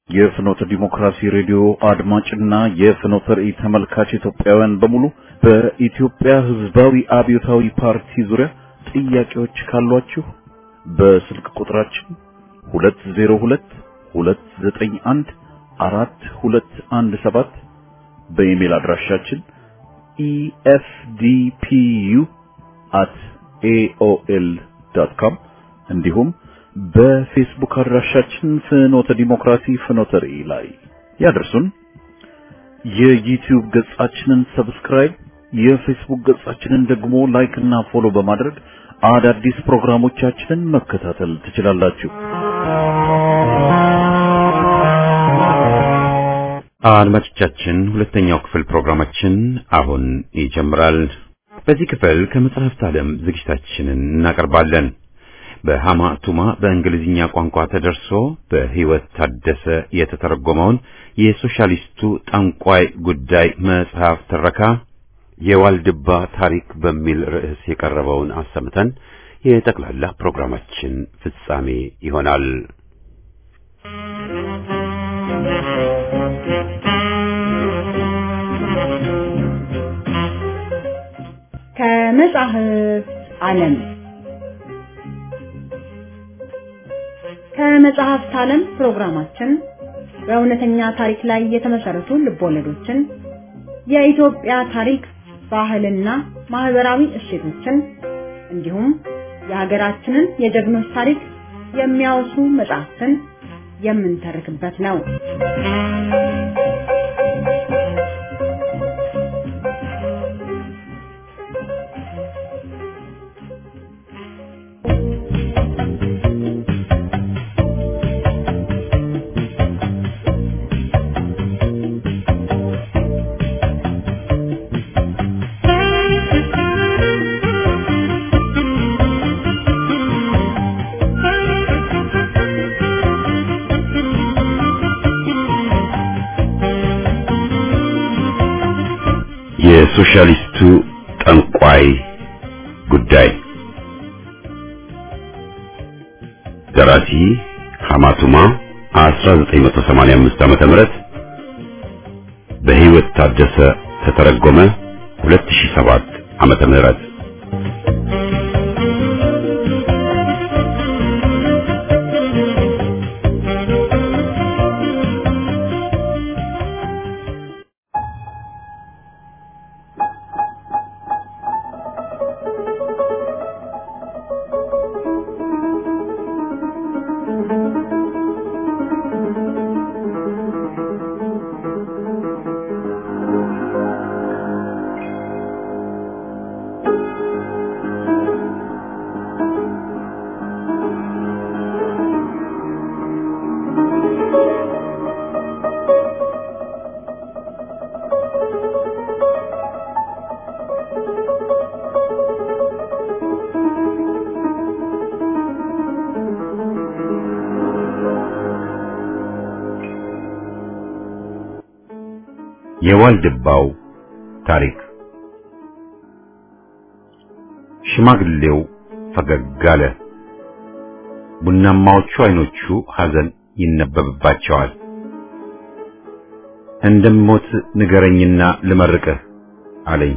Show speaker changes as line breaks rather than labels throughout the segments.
የፍኖተ ዲሞክራሲ ሬዲዮ አድማጭና የፍኖተ ራእይ ተመልካች ኢትዮጵያውያን በሙሉ በኢትዮጵያ ሕዝባዊ አብዮታዊ ፓርቲ ዙሪያ ጥያቄዎች ካሏችሁ በስልክ ቁጥራችን 202-291-4217 በኢሜል አድራሻችን efdpu@aol.com እንዲሁም በፌስቡክ አድራሻችን ፍኖተ ዲሞክራሲ ፍኖተ ራእይ ላይ ያደርሱን። የዩቲዩብ ገጻችንን ሰብስክራይብ፣ የፌስቡክ ገጻችንን ደግሞ ላይክ እና ፎሎ በማድረግ አዳዲስ ፕሮግራሞቻችንን መከታተል ትችላላችሁ።
አድማጮቻችን ሁለተኛው ክፍል ፕሮግራማችን አሁን ይጀምራል። በዚህ ክፍል ከመጽሐፍት ዓለም ዝግጅታችንን እናቀርባለን። በሃማ ቱማ በእንግሊዝኛ ቋንቋ ተደርሶ በህይወት ታደሰ የተተረጎመውን የሶሻሊስቱ ጠንቋይ ጉዳይ መጽሐፍ ትረካ የዋልድባ ታሪክ በሚል ርዕስ የቀረበውን አሰምተን የጠቅላላ ፕሮግራማችን ፍጻሜ ይሆናል።
ከመጽሐፍት ዓለም ከመጽሐፍት ዓለም ፕሮግራማችን በእውነተኛ ታሪክ ላይ የተመሰረቱ ልቦለዶችን፣ የኢትዮጵያ ታሪክ፣ ባህልና ማህበራዊ እሴቶችን እንዲሁም የሀገራችንን የጀግኖች ታሪክ የሚያወሱ መጽሐፍትን የምንተርክበት ነው። የሶሻሊስቱ ጠንቋይ ጉዳይ ደራሲ ሃማ ቱማ 1985 ዓ.ም በህይወት ታደሰ ተተረጎመ 2007 ዓ.ም የዋልድባው ታሪክ። ሽማግሌው ፈገግ አለ። ቡናማዎቹ አይኖቹ ሐዘን ይነበብባቸዋል። እንደምሞት ንገረኝና ልመርቅህ አለኝ።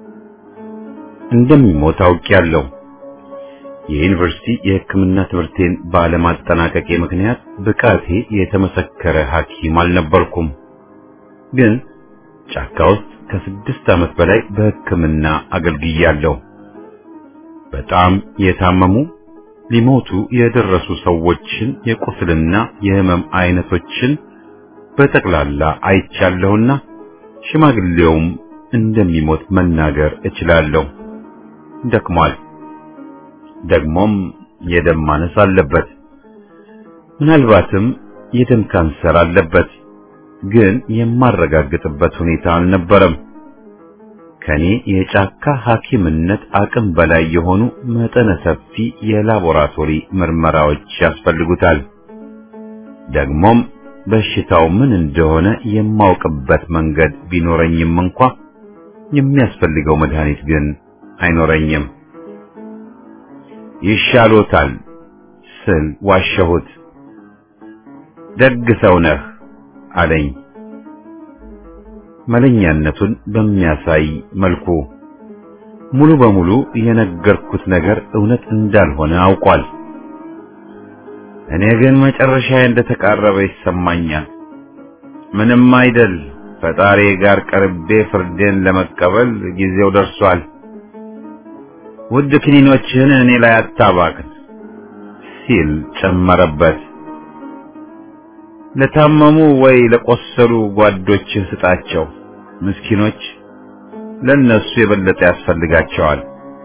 እንደምሞት አውቄያለሁ። የዩኒቨርሲቲ የሕክምና ትምህርቴን ባለማጠናቀቄ ምክንያት ብቃቴ የተመሰከረ ሐኪም አልነበርኩም። ግን ጫካ ውስጥ ከ6 ዓመት በላይ በሕክምና አገልግያለሁ። በጣም የታመሙ ሊሞቱ የደረሱ ሰዎችን የቁስልና የህመም አይነቶችን በጠቅላላ አይቻለሁና ሽማግሌውም እንደሚሞት መናገር እችላለሁ። ደክሟል። ደግሞም የደም ማነስ አለበት። ምናልባትም የደም ካንሰር አለበት። ግን የማረጋግጥበት ሁኔታ አልነበረም። ከኔ የጫካ ሐኪምነት አቅም በላይ የሆኑ መጠነ ሰፊ የላቦራቶሪ ምርመራዎች ያስፈልጉታል። ደግሞም በሽታው ምን እንደሆነ የማውቅበት መንገድ ቢኖረኝም እንኳ የሚያስፈልገው መድኃኒት ግን አይኖረኝም። ይሻሎታል ስል ዋሸሁት። ደግ ሰው ነህ አለኝ መለኛነቱን በሚያሳይ መልኩ። ሙሉ በሙሉ የነገርኩት ነገር እውነት እንዳልሆነ አውቋል። እኔ ግን መጨረሻዬ እንደተቃረበ ይሰማኛል። ምንም አይደል፣ ፈጣሪ ጋር ቀርቤ ፍርዴን ለመቀበል ጊዜው ደርሷል። ውድ ክኒኖችህን እኔ ላይ አታባክን ሲል ጨመረበት። ለታመሙ ወይ ለቆሰሉ ጓዶችህ ስጣቸው፣ ምስኪኖች ለነሱ የበለጠ ያስፈልጋቸዋል።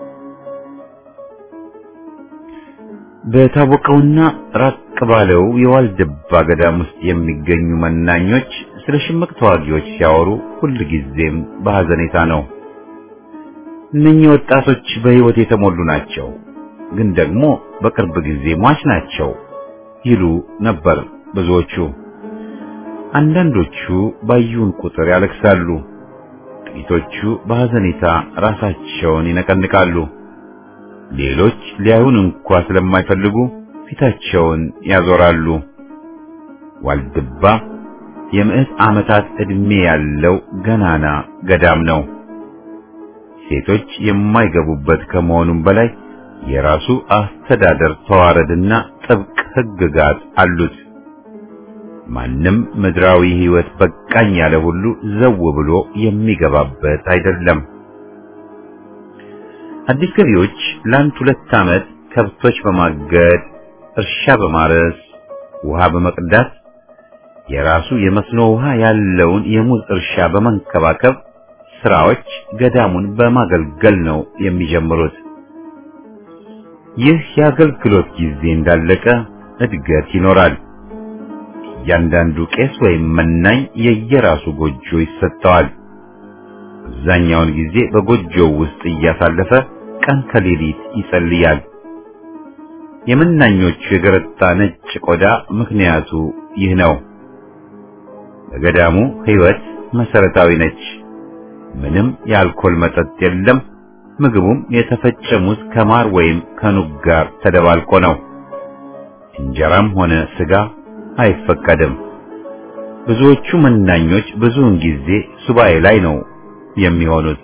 በታወቀውና ራቅ ባለው የዋልድባ ገዳም ውስጥ የሚገኙ መናኞች ስለ ሽምቅ ተዋጊዎች ሲያወሩ ሁልጊዜም በሐዘኔታ ነው። እነኚህ ወጣቶች በሕይወት የተሞሉ ናቸው፣ ግን ደግሞ በቅርብ ጊዜ ሟች ናቸው ይሉ ነበር ብዙዎቹ። አንዳንዶቹ ባዩን ቁጥር ያለቅሳሉ፣ ጥቂቶቹ በሐዘኔታ ራሳቸውን ይነቀንቃሉ። ሌሎች ሊያዩን እንኳን ስለማይፈልጉ ፊታቸውን ያዞራሉ። ዋልድባ የምዕት ዓመታት ዕድሜ ያለው ገናና ገዳም ነው። ሴቶች የማይገቡበት ከመሆኑም በላይ የራሱ አስተዳደር ተዋረድና ጥብቅ ሕግጋት አሉት። ማንም ምድራዊ ሕይወት በቃኝ ያለ ሁሉ ዘው ብሎ የሚገባበት አይደለም። አዲስ ገቢዎች ለአንድ 2 ዓመት ከብቶች በማገድ እርሻ በማረስ ውሃ በመቅዳት የራሱ የመስኖ ውሃ ያለውን የሙዝ እርሻ በመንከባከብ ስራዎች ገዳሙን በማገልገል ነው የሚጀምሩት። ይህ የአገልግሎት ጊዜ እንዳለቀ እድገት ይኖራል። እያንዳንዱ ቄስ ወይም መናኝ የየራሱ ጎጆ ይሰጠዋል። አብዛኛውን ጊዜ በጎጆው ውስጥ እያሳለፈ ቀን ከሌሊት ይጸልያል። የመናኞቹ የገረጣ ነጭ ቆዳ ምክንያቱ ይህ ነው። በገዳሙ ሕይወት መሰረታዊ ነች። ምንም የአልኮል መጠጥ የለም። ምግቡም የተፈጨ ሙዝ ከማር ወይም ከኑግ ጋር ተደባልቆ ነው። እንጀራም ሆነ ስጋ አይፈቀድም። ብዙዎቹ መናኞች ብዙውን ጊዜ ሱባኤ ላይ ነው የሚሆኑት።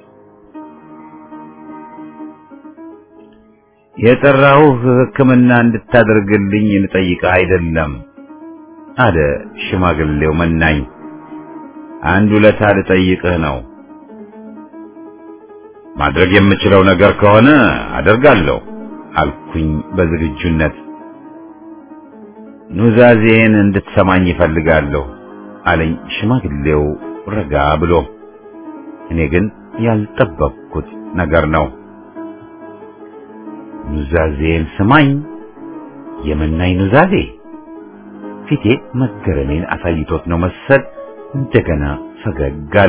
የጠራሁህ ሕክምና እንድታደርግልኝ ልጠይቅህ አይደለም አለ ሽማግሌው መናኝ። አንድ ውለታ ልጠይቅህ ነው። ማድረግ የምችለው ነገር ከሆነ አደርጋለሁ አልኩኝ በዝግጁነት። ኑዛዜን እንድትሰማኝ ይፈልጋለሁ አለኝ ሽማግሌው ረጋ ብሎ። እኔ ግን ያልጠበቅኩት ነገር ነው። ኑዛዜን ስማኝ? የመናኝ ኑዛዜ? ፊቴ መገረሜን አሳይቶት ነው መሰል እንደገና ፈገግ አለ።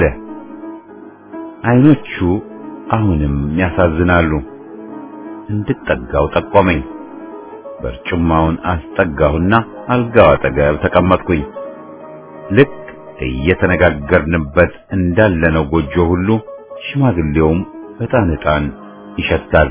አይኖቹ አሁንም ያሳዝናሉ። እንድጠጋው ጠቆመኝ። በርጩማውን አስጠጋሁና አልጋው አጠገብ ተቀመጥኩኝ። ልክ እየተነጋገርንበት እንዳለነው ጎጆ ሁሉ ሽማግሌውም ዕጣን ይሸታል።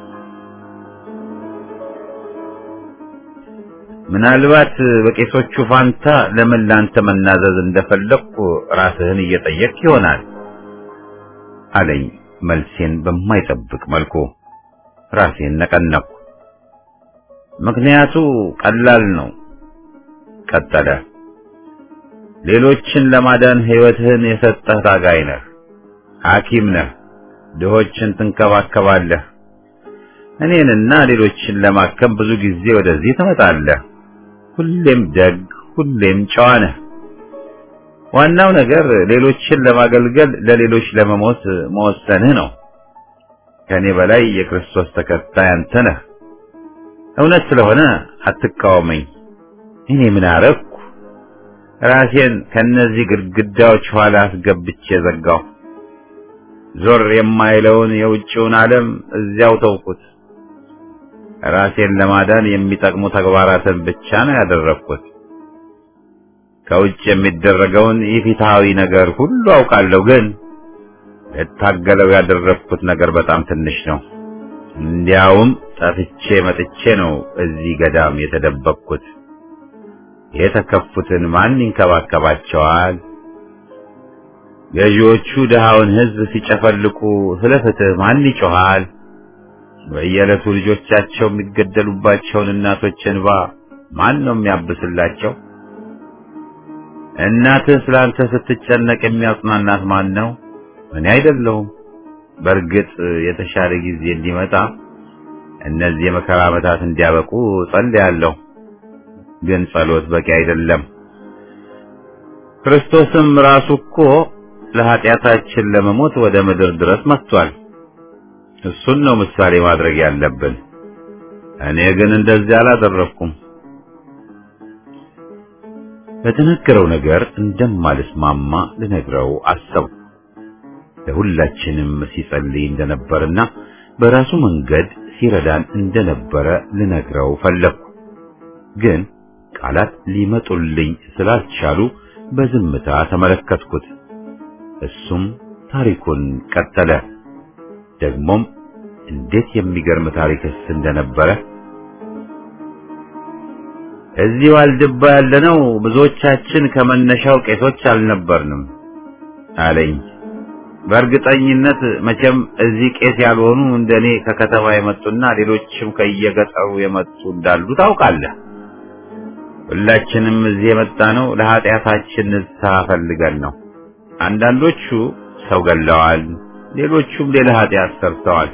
ምናልባት በቄሶቹ ፋንታ ለምን ላንተ መናዘዝ እንደፈለኩ ራስህን እየጠየቅ ይሆናል አለኝ መልሴን በማይጠብቅ መልኩ። ራሴን ነቀነቅኩ። ምክንያቱ ቀላል ነው ቀጠለ። ሌሎችን ለማዳን ሕይወትህን የሰጠህ ታጋይ ነህ፣ ሐኪም ነህ፣ ድሆችን ትንከባከባለህ። እኔንና ሌሎችን ለማከም ብዙ ጊዜ ወደዚህ ትመጣለህ። ሁሌም ደግ፣ ሁሌም ጨዋ ነህ። ዋናው ነገር ሌሎችን ለማገልገል ለሌሎች ለመሞት መወሰንህ ነው። ከኔ በላይ የክርስቶስ ተከታይ አንተ ነህ። እውነት ስለሆነ አትቃወመኝ። እኔ ምን አረኩ? ራሴን ከነዚህ ግድግዳዎች ኋላ አስገብቼ ዘጋሁ። ዞር የማይለውን የውጭውን ዓለም እዚያው ተውኩት። ራሴን ለማዳን የሚጠቅሙ ተግባራትን ብቻ ነው ያደረኩት። ከውጭ የሚደረገውን ኢፍትሃዊ ነገር ሁሉ አውቃለሁ፣ ግን ለታገለው ያደረኩት ነገር በጣም ትንሽ ነው። እንዲያውም ጠፍቼ መጥቼ ነው እዚህ ገዳም የተደበቅኩት። የተከፉትን ማን ይንከባከባቸዋል? ገዢዎቹ ድሃውን ሕዝብ ሲጨፈልቁ ስለ ፍትህ ማን ይጮሃል? በየዕለቱ ልጆቻቸው የሚገደሉባቸውን እናቶች እንባ ማን ነው የሚያብስላቸው? እናትህ ስላንተ ስትጨነቅ የሚያጽናናት ማን ነው? እኔ አይደለሁም። በእርግጥ የተሻለ ጊዜ እንዲመጣ እነዚህ የመከራ ዓመታት እንዲያበቁ ጸልያለሁ። ግን ጸሎት በቂ አይደለም። ክርስቶስም ራሱ እኮ ለኃጢአታችን ለመሞት ወደ ምድር ድረስ መጥቷል። እሱን ነው ምሳሌ ማድረግ ያለብን። እኔ ግን እንደዚህ አላደረኩም። በተነገረው ነገር እንደማልስማማ ልነግረው አሰብኩ። ለሁላችንም ሲጸልይ እንደነበርና በራሱ መንገድ ሲረዳን እንደነበረ ልነግረው ፈለግኩ። ግን ቃላት ሊመጡልኝ ስላልቻሉ በዝምታ ተመለከትኩት። እሱም ታሪኩን ቀጠለ። ደግሞም እንዴት የሚገርም ታሪክስ እንደነበረ። እዚህ ዋልድባ ያለነው ብዙዎቻችን ከመነሻው ቄሶች አልነበርንም አለኝ። በእርግጠኝነት መቼም እዚህ ቄስ ያልሆኑ እንደኔ ከከተማ የመጡና ሌሎችም ከየገጠሩ የመጡ እንዳሉ ታውቃለህ። ሁላችንም እዚህ የመጣነው ለኃጢአታችን ንስሐ ፈልገን ነው። አንዳንዶቹ ሰው ገለዋል፣ ሌሎቹም ሌላ ኃጢአት ሰርተዋል።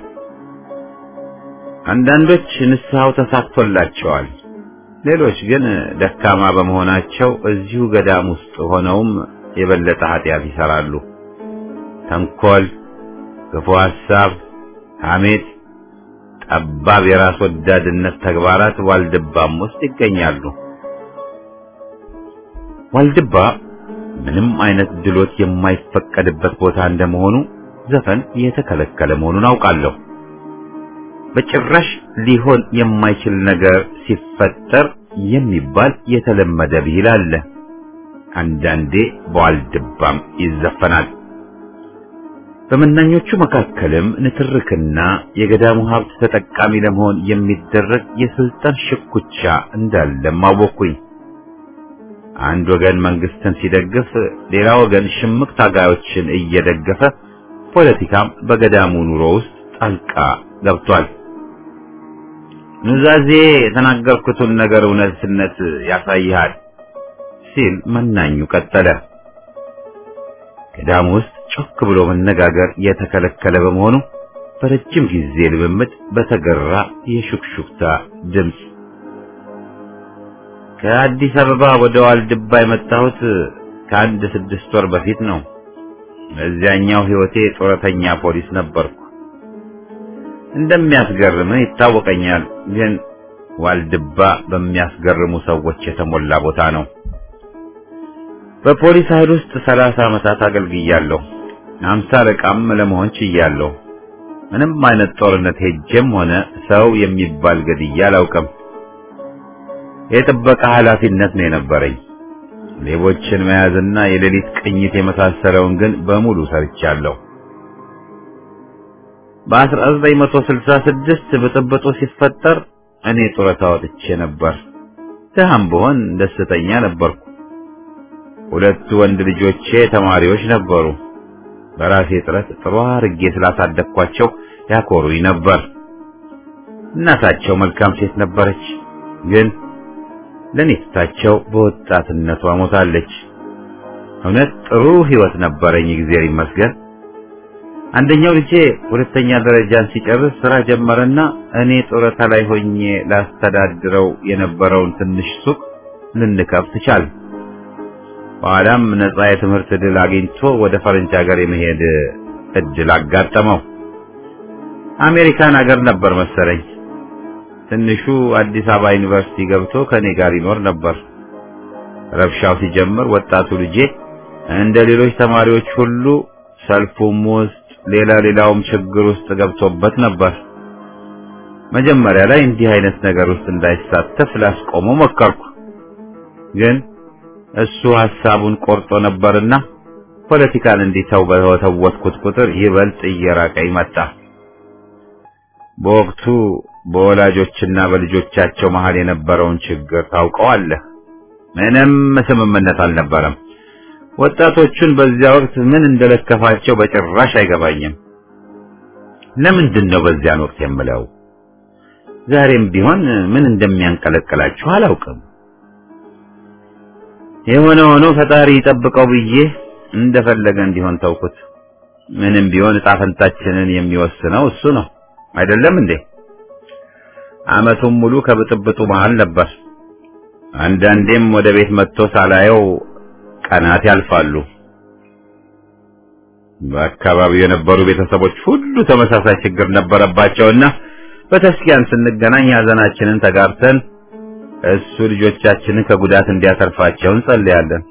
አንዳንዶች ንስሐው ተሳክቶላቸዋል፣ ሌሎች ግን ደካማ በመሆናቸው እዚሁ ገዳም ውስጥ ሆነውም የበለጠ ኃጢአት ይሰራሉ። ተንኮል፣ ክፉ ሐሳብ፣ ሐሜት፣ ጠባብ የራስ ወዳድነት ተግባራት ዋልድባም ውስጥ ይገኛሉ። ዋልድባ ምንም አይነት ድሎት የማይፈቀድበት ቦታ እንደመሆኑ ዘፈን የተከለከለ መሆኑን አውቃለሁ። በጭራሽ ሊሆን የማይችል ነገር ሲፈጠር የሚባል የተለመደ ብሂል አለ። አንዳንዴ በዋልድባም ይዘፈናል። በመናኞቹ መካከልም ንትርክና የገዳሙ ሀብት ተጠቃሚ ለመሆን የሚደረግ የስልጣን ሽኩቻ እንዳለም አወቅኩኝ። አንድ ወገን መንግስትን ሲደግፍ፣ ሌላ ወገን ሽምቅ ታጋዮችን እየደገፈ ፖለቲካም በገዳሙ ኑሮ ውስጥ ጣልቃ ገብቷል። ኑዛዜ የተናገርኩትን ነገር እውነትነት ያሳይሃል ሲል መናኙ ቀጠለ። ገዳሙ ውስጥ ጮክ ብሎ መነጋገር የተከለከለ በመሆኑ በረጅም ጊዜ ልምምድ በተገራ የሹክሹክታ ድምፅ ከአዲስ አበባ ወደ ዋልድባ የመጣሁት ከአንድ 6 ወር በፊት ነው። በዚያኛው ህይወቴ ጡረተኛ ፖሊስ ነበርኩ። እንደሚያስገርም ይታወቀኛል፣ ግን ዋልድባ በሚያስገርሙ ሰዎች የተሞላ ቦታ ነው። በፖሊስ ኃይል ውስጥ 30 ዓመታት አገልግያለሁ። 50 አለቃም ለመሆን ችያለሁ። ምንም አይነት ጦርነት ሄጄም ሆነ ሰው የሚባል ገድዬ አላውቅም። የጥበቃ ኃላፊነት ነው የነበረኝ። ሌቦችን መያዝና የሌሊት ቅኝት የመሳሰለውን ግን በሙሉ ሰርቻለሁ። በ1966 ብጥብጡ ሲፈጠር እኔ ጡረታ ወጥቼ ነበር። ደሃም ብሆን ደስተኛ ነበርኩ። 2 ወንድ ልጆቼ ተማሪዎች ነበሩ። በራሴ ጥረት ጥሩ አድርጌ ስላሳደግኳቸው ያኮሩኝ ነበር። እናታቸው መልካም ሴት ነበረች፣ ግን ለኔታቸው በወጣትነቷ ሞታለች። እውነት ጥሩ ህይወት ነበረኝ፣ እግዚአብሔር ይመስገን። አንደኛው ልጄ 2ኛ ደረጃን ሲጨርስ ስራ ጀመረና እኔ ጡረታ ላይ ሆኜ ላስተዳድረው የነበረውን ትንሽ ሱቅ ልንከፍት ቻል። በኋላም ነፃ የትምህርት ዕድል አግኝቶ ወደ ፈረንጅ ሀገር የመሄድ እድል አጋጠመው። አሜሪካን ሀገር ነበር መሰለኝ። ትንሹ አዲስ አበባ ዩኒቨርሲቲ ገብቶ ከኔ ጋር ይኖር ነበር። ረብሻው ሲጀምር ወጣቱ ልጄ እንደ ሌሎች ተማሪዎች ሁሉ ሰልፉም ውስጥ ሌላውም ችግር ውስጥ ገብቶበት ነበር። መጀመሪያ ላይ እንዲህ አይነት ነገር ውስጥ እንዳይሳተፍ ላስቆመው ሞከርኩ፣ ግን እሱ ሐሳቡን ቆርጦ ነበርና ፖለቲካን እንዲተው በተወተወትኩት ቁጥር ይበልጥ እየራቀኝ መጣ። በወቅቱ በወላጆችና በልጆቻቸው መሃል የነበረውን ችግር ታውቀዋለህ። ምንም ስምምነት አልነበረም። ወጣቶቹን በዚያ ወቅት ምን እንደለከፋቸው በጭራሽ አይገባኝም። ለምንድን ነው በዚያን ወቅት የምለው? ዛሬም ቢሆን ምን እንደሚያንቀለቅላችሁ አላውቅም። የሆነ ሆኖ ፈጣሪ ይጠብቀው ብዬ እንደፈለገ እንዲሆን ተውኩት። ምንም ቢሆን ዕጣ ፈንታችንን የሚወስነው እሱ ነው አይደለም እንዴ? ዓመቱን ሙሉ ከብጥብጡ መሃል ነበር። አንዳንዴም ወደ ቤት መጥቶ ሳላየው ቀናት ያልፋሉ። በአካባቢው የነበሩ ቤተሰቦች ሁሉ ተመሳሳይ ችግር ነበረባቸውና በተስኪያን ስንገናኝ ሐዘናችንን ተጋርተን እሱ ልጆቻችንን ከጉዳት እንዲያተርፋቸው እንጸልያለን።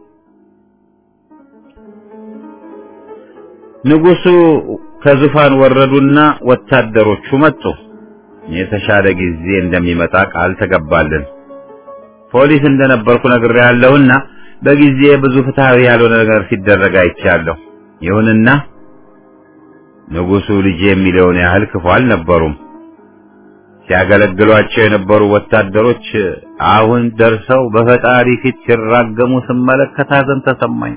ንጉሱ ከዙፋን ወረዱና ወታደሮቹ መጡ። የተሻለ ጊዜ እንደሚመጣ ቃል ተገባልን። ፖሊስ እንደነበርኩ ነግሬያለሁና በጊዜ ብዙ ፍትሃዊ ያልሆነ ነገር ሲደረግ አይቻለሁ። ይሁንና ንጉሱ ልጅ የሚለውን ያህል ክፉ አልነበሩም። ሲያገለግሏቸው የነበሩ ወታደሮች አሁን ደርሰው በፈጣሪ ፊት ሲራገሙ ስመለከት ሐዘን ተሰማኝ።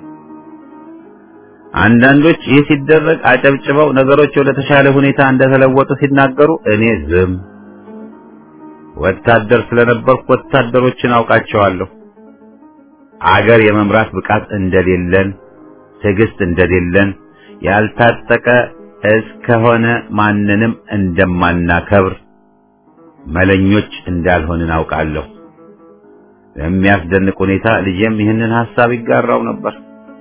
አንዳንዶች ይህ ሲደረግ አጨብጭበው ነገሮች ወደ ተሻለ ሁኔታ እንደተለወጡ ሲናገሩ እኔ ዝም። ወታደር ስለነበርኩ ወታደሮችን አውቃቸዋለሁ። አገር የመምራት ብቃት እንደሌለን፣ ትዕግስት እንደሌለን፣ ያልታጠቀ እስከሆነ ማንንም እንደማናከብር፣ መለኞች እንዳልሆንን አውቃለሁ። በሚያስደንቅ ሁኔታ ልጄም ይህንን ሐሳብ ይጋራው ነበር።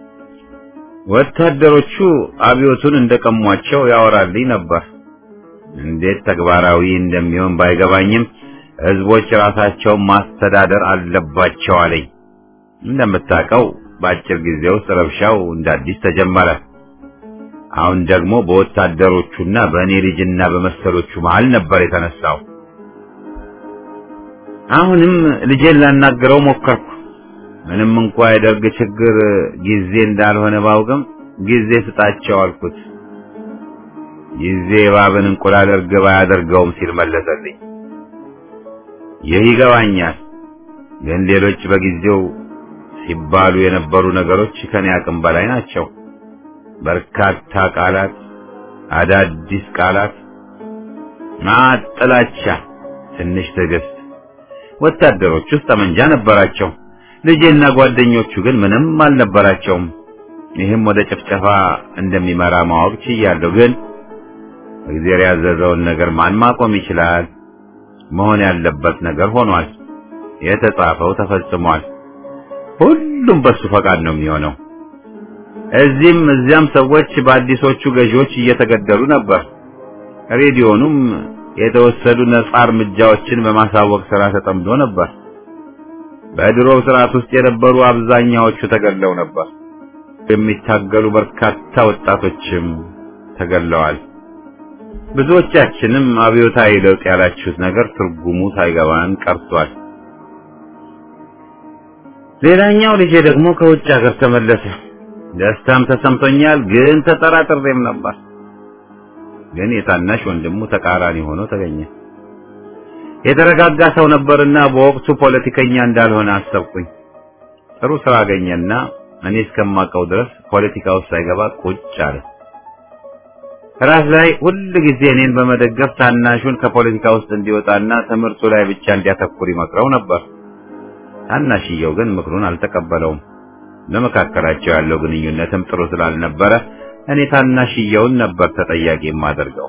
ወታደሮቹ አብዮቱን እንደቀሟቸው ያወራልኝ ነበር። እንዴት ተግባራዊ እንደሚሆን ባይገባኝም ህዝቦች ራሳቸውን ማስተዳደር አለባቸው አለኝ። እንደምታውቀው በአጭር ጊዜ ውስጥ ረብሻው እንዳዲስ ተጀመረ። አሁን ደግሞ በወታደሮቹና በእኔ ልጅና በመሰሎቹ መሃል ነበር የተነሳው። አሁንም ልጄን ላናገረው ሞከርኩ። ምንም እንኳን የደርግ ችግር ጊዜ እንዳልሆነ ባውቅም ጊዜ ስጣቸው አልኩት። ጊዜ እባብን እንቁላል እርግብ አያደርገውም ሲል መለሰልኝ። ይህ ይገባኛል፣ ግን ሌሎች በጊዜው ሲባሉ የነበሩ ነገሮች ከኔ አቅም በላይ ናቸው። በርካታ ቃላት፣ አዳዲስ ቃላት፣ ማጥላቻ፣ ትንሽ ትዕግስት። ወታደሮች ውስጥ ጠመንጃ ነበራቸው። ልጄና ጓደኞቹ ግን ምንም አልነበራቸውም። ይህም ወደ ጭፍጨፋ እንደሚመራ ማወቅ ችያለሁ። ግን እግዚአብሔር ያዘዘውን ነገር ማን ማቆም ይችላል? መሆን ያለበት ነገር ሆኗል። የተጻፈው ተፈጽሟል። ሁሉም በሱ ፈቃድ ነው የሚሆነው። እዚህም እዚያም ሰዎች በአዲሶቹ ገዢዎች እየተገደሉ ነበር። ሬዲዮኑም የተወሰዱ ነጻ እርምጃዎችን በማሳወቅ ስራ ተጠምዶ ነበር። በድሮው ስርዓት ውስጥ የነበሩ አብዛኛዎቹ ተገድለው ነበር። የሚታገሉ በርካታ ወጣቶችም ተገድለዋል። ብዙዎቻችንም አብዮታዊ ለውጥ ያላችሁት ነገር ትርጉሙ ሳይገባን ቀርቷል። ሌላኛው ልጄ ደግሞ ከውጭ ሀገር ተመለሰ። ደስታም ተሰምቶኛል፣ ግን ተጠራጥሬም ነበር። ግን የታናሽ ወንድሙ ተቃራኒ ሆኖ ተገኘ። የተረጋጋ ሰው ነበርና በወቅቱ ፖለቲከኛ እንዳልሆነ አሰብኩኝ። ጥሩ ስራ አገኘና እኔ እስከማውቀው ድረስ ፖለቲካ ውስጥ ሳይገባ ቁጭ አለ። ራስ ላይ ሁሉ ጊዜ እኔን በመደገፍ ታናሹን ከፖለቲካ ውስጥ እንዲወጣና ትምህርቱ ላይ ብቻ እንዲያተኩር ይመክረው ነበር። ታናሽየው ግን ምክሩን አልተቀበለውም። ለመካከላቸው ያለው ግንኙነትም ጥሩ ስላልነበረ እኔ ታናሽየውን ነበር ተጠያቂ የማደርገው።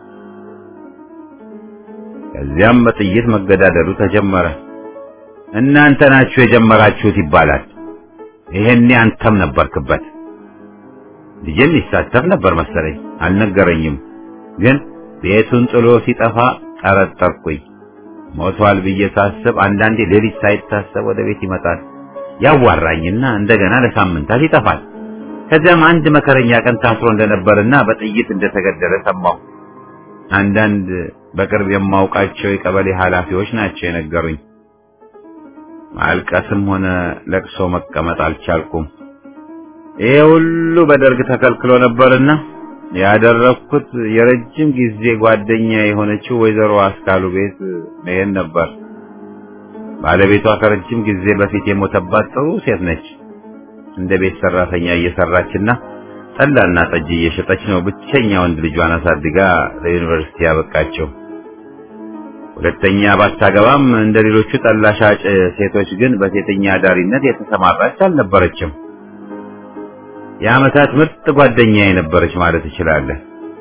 ከዚያም በጥይት መገዳደሉ ተጀመረ። እናንተ ናችሁ የጀመራችሁት ይባላል። ይሄኔ አንተም ነበርክበት። ልጄም ይሳተፍ ነበር መሰለኝ፣ አልነገረኝም። ግን ቤቱን ጥሎ ሲጠፋ ጠረጠርኩኝ። ሞቷል ብዬ ሳስብ አንዳንዴ ሌሊት ሳይታሰብ ወደ ቤት ይመጣል። ያዋራኝና እንደገና ለሳምንታት ይጠፋል። ከዚያም አንድ መከረኛ ቀን ታስሮ እንደነበርና በጥይት እንደተገደለ ሰማሁ። አንዳንድ በቅርብ የማውቃቸው የቀበሌ ኃላፊዎች ናቸው የነገሩኝ። ማልቀስም ሆነ ለቅሶ መቀመጥ አልቻልኩም። ይሄ ሁሉ በደርግ ተከልክሎ ነበርና ያደረኩት የረጅም ጊዜ ጓደኛ የሆነችው ወይዘሮ አስካሉ ቤት መሄድ ነበር። ባለቤቷ ከረጅም ጊዜ በፊት የሞተባት ጥሩ ሴት ነች። እንደ ቤት ሰራተኛ እየሰራችና ጠላና ጠጅ እየሸጠች ነው ብቸኛ ወንድ ልጇን አሳድጋ ለዩኒቨርሲቲ ያበቃቸው። ሁለተኛ ባታገባም እንደ ሌሎቹ ጠላ ሻጭ ሴቶች ግን በሴተኛ አዳሪነት የተሰማራች አልነበረችም። የዓመታት ምርጥ ጓደኛዬ ነበረች ማለት እችላለሁ።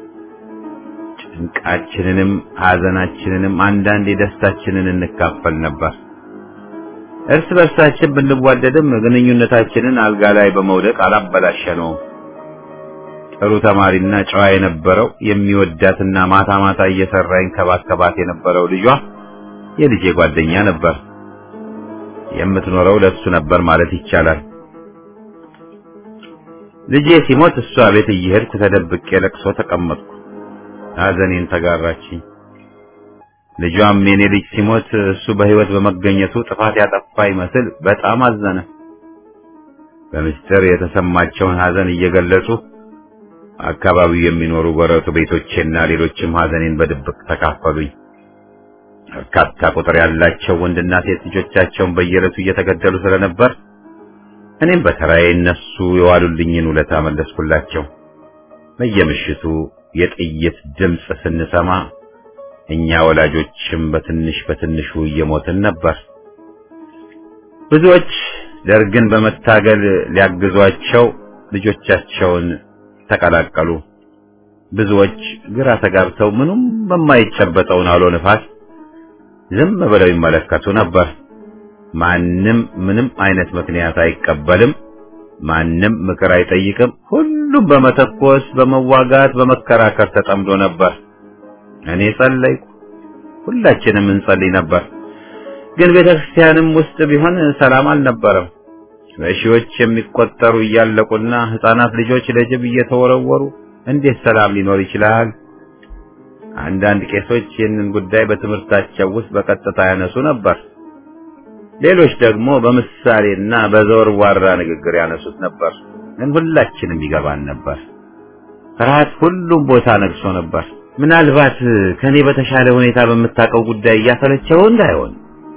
ጭንቃችንንም ሐዘናችንንም አንዳንዴ ደስታችንን እንካፈል ነበር። እርስ በርሳችን ብንዋደድም ግንኙነታችንን አልጋ ላይ በመውደቅ አላበላሸነውም። ጥሩ ተማሪና ጨዋ የነበረው የሚወዳትና ማታ ማታ እየሰራ ይንከባከባት የነበረው ልጇ የልጄ ጓደኛ ነበር። የምትኖረው ለሱ ነበር ማለት ይቻላል። ልጄ ሲሞት እሷ ቤት እየሄድኩ ተደብቄ ለቅሶ ተቀመጥኩ። ሐዘኔን ተጋራችኝ። ልጇም የኔ ልጅ ሲሞት እሱ በህይወት በመገኘቱ ጥፋት ያጠፋ ይመስል በጣም አዘነ። በምስጢር የተሰማቸውን ሐዘን እየገለጹ አካባቢው የሚኖሩ ጎረቤቶቼና ሌሎችም ሐዘኔን በድብቅ ተካፈሉኝ። በርካታ ቁጥር ያላቸው ወንድና ሴት ልጆቻቸውን በየዕለቱ እየተገደሉ ስለነበር እኔም በተራዬ እነሱ የዋሉልኝን ውለታ መለስኩላቸው። በየምሽቱ የጥይት ድምፅ ስንሰማ እኛ ወላጆችም በትንሹ እየሞትን ነበር። ብዙዎች ደርግን በመታገል ሊያግዟቸው ልጆቻቸውን ተቀላቀሉ። ብዙዎች ግራ ተጋብተው ምንም በማይጨበጠውን አውሎ ነፋስ ዝም ብለው ይመለከቱ ነበር። ማንም ምንም አይነት ምክንያት አይቀበልም። ማንም ምክር አይጠይቅም። ሁሉም በመተኮስ በመዋጋት በመከራከር ተጠምዶ ነበር። እኔ ጸለይኩ። ሁላችንም እንጸልይ ነበር። ግን ቤተክርስቲያንም ውስጥ ቢሆን ሰላም አልነበረም። በሺዎች የሚቆጠሩ እያለቁና ህፃናት ልጆች ለጅብ እየተወረወሩ እንዴት ሰላም ሊኖር ይችላል? አንዳንድ ቄሶች ይህንን ጉዳይ በትምህርታቸው ውስጥ በቀጥታ ያነሱ ነበር። ሌሎች ደግሞ በምሳሌና በዘወርዋራ ንግግር ያነሱት ነበር። ግን ሁላችንም ይገባን ነበር። ፍርሃት ሁሉም ቦታ ነግሶ ነበር። ምናልባት ከኔ በተሻለ ሁኔታ በምታውቀው ጉዳይ እያሰለቸው እንዳይሆን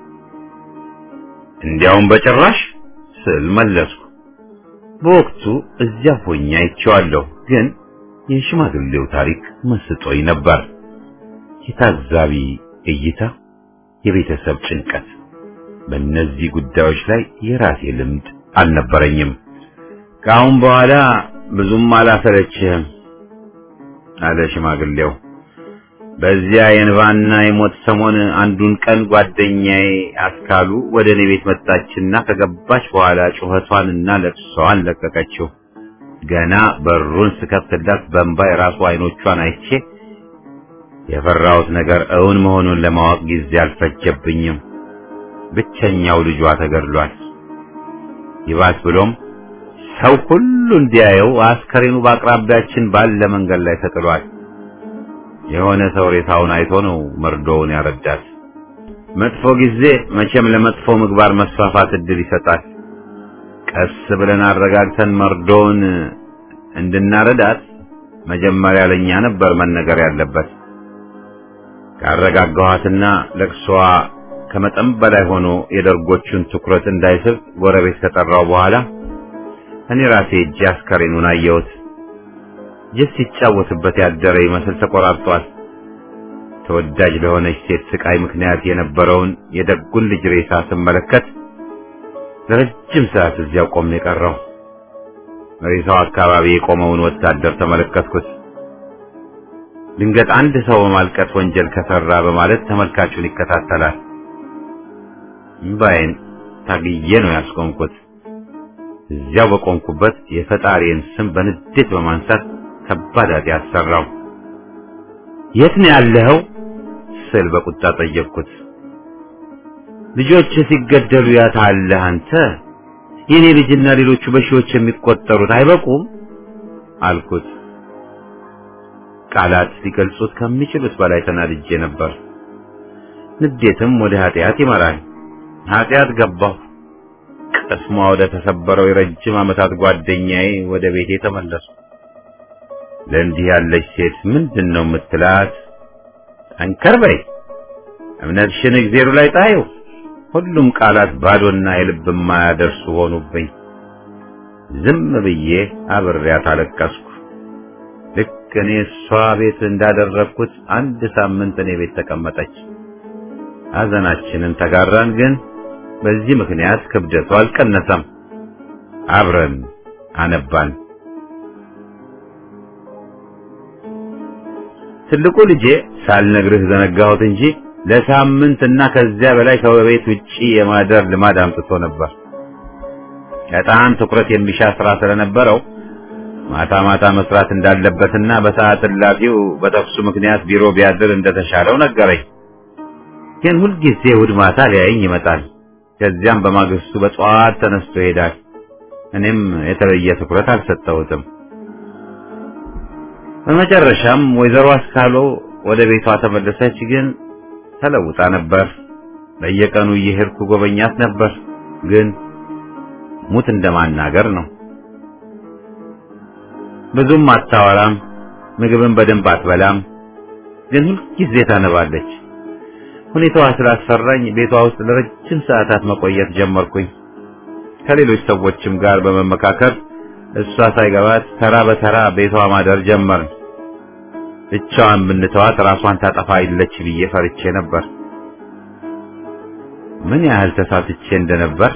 እንዲያውም በጭራሽ ስል መለስኩ። በወቅቱ እዚያ ሆኜ አይቼዋለሁ። ግን የሽማግሌው ታሪክ መስጦኝ ነበር። የታዛቢ እይታ፣ የቤተሰብ ጭንቀት፣ በእነዚህ ጉዳዮች ላይ የራሴ ልምድ አልነበረኝም። ከአሁን በኋላ ብዙም አላሰለችህም አለ ሽማግሌው። በዚያ የንባና የሞት ሰሞን አንዱን ቀን ጓደኛዬ አስካሉ ወደ እኔ ቤት መጣችና ከገባች በኋላ ጩኸቷንና ለቅሷን ለቀቀችው። ገና በሩን ስከፍትላት በእንባ የራሱ አይኖቿን አይቼ የፈራሁት ነገር እውን መሆኑን ለማወቅ ጊዜ አልፈጀብኝም። ብቸኛው ልጇ ተገድሏል። ይባስ ብሎም ሰው ሁሉ እንዲያየው አስከሬኑ በአቅራቢያችን ባለ መንገድ ላይ ተጥሏል። የሆነ ሰው ሬሳውን አይቶ ነው መርዶውን ያረዳት። መጥፎ ጊዜ መቼም ለመጥፎ ምግባር መስፋፋት እድል ይሰጣል። ቀስ ብለን አረጋግተን መርዶውን እንድናረዳት መጀመሪያ ለኛ ነበር መነገር ያለበት። ካረጋጋኋትና ለቅሷ ከመጠን በላይ ሆኖ የደርጎቹን ትኩረት እንዳይስብ ጎረቤት ከጠራው በኋላ እኔ ራሴ እጄ አስከሬኑን አየሁት። ጅብ ሲጫወትበት ያደረ ይመስል ተቆራርጧል። ተወዳጅ ለሆነች ሴት ስቃይ ምክንያት የነበረውን የደጉን ልጅ ሬሳ ስመለከት ለረጅም ሰዓት እዚያው ቆሜ ቀረሁ። ሬሳው አካባቢ የቆመውን ወታደር ተመለከትኩት። ድንገት አንድ ሰው በማልቀስ ወንጀል ከሰራ በማለት ተመልካቹን ይከታተላል። እምባዬን ታግዬ ነው ያስቆምኩት። እዚያው በቆምኩበት የፈጣሪን ስም በንዴት በማንሳት ከባድ ኃጢአት ሰራው። የት ነው ያለኸው ስል በቁጣ ጠየቅኩት። ልጆች ሲገደሉ ያታለህ አንተ? የኔ ልጅና ሌሎቹ በሺዎች የሚቆጠሩት አይበቁም አልኩት። ቃላት ሊገልጹት ከሚችሉት በላይ ተናድጄ ነበር። ንዴትም ወደ ኃጢአት ይመራል። ኃጢአት ገባሁ። ቅስሟ ወደ ተሰበረው የረጅም ዓመታት ጓደኛዬ ወደ ቤቴ ተመለስኩ። ለእንዲህ ያለች ሴት ምንድነው የምትላት? ጠንከር በይ፣ እምነትሽን እግዚአብሔር ላይ ጣዩ፣ ሁሉም ቃላት ባዶና የልብ የማያደርሱ ሆኑብኝ። ዝም ብዬ አብሬያት አለቀስኩ። ልክ እኔ እሷ ቤት እንዳደረግኩት አንድ ሳምንት እኔ ቤት ተቀመጠች። ሐዘናችንን ተጋራን፣ ግን በዚህ ምክንያት ክብደቱ አልቀነሰም። አብረን አነባን። ትልቁ ልጄ ሳልነግርህ ዘነጋሁት እንጂ ለሳምንትና ከዚያ በላይ ከቤት ውጪ የማደር ልማድ አምጥቶ ነበር። በጣም ትኩረት የሚሻ ስራ ስለነበረው ማታ ማታ መስራት እንዳለበትና በሰዓት እላፊው በተኩሱ ምክንያት ቢሮ ቢያድር እንደተሻለው ነገረኝ። ግን ሁልጊዜ እሑድ ማታ ሊያየኝ ይመጣል። ከዚያም በማግስቱ በጠዋት ተነስቶ ይሄዳል። እኔም የተለየ ትኩረት አልሰጠሁትም። በመጨረሻም ወይዘሮ አስካሎ ወደ ቤቷ ተመለሰች። ግን ተለውጣ ነበር። በየቀኑ እየሄድኩ ጎበኛት ነበር። ግን ሙት እንደማናገር ነው። ብዙም አታወራም፣ ምግብን በደንብ አትበላም። ግን ሁልጊዜ ታነባለች። ሁኔታዋ ስላስፈራኝ ቤቷ ውስጥ ለረጅም ሰዓታት መቆየት ጀመርኩኝ። ከሌሎች ሰዎችም ጋር በመመካከር እሷ ሳይገባት ተራ በተራ ቤቷ ማደር ጀመርን። ብቻዋን ብንተዋት ራሷን ታጠፋ አይለች ብዬ ፈርቼ ነበር። ምን ያህል ተሳትቼ እንደነበር።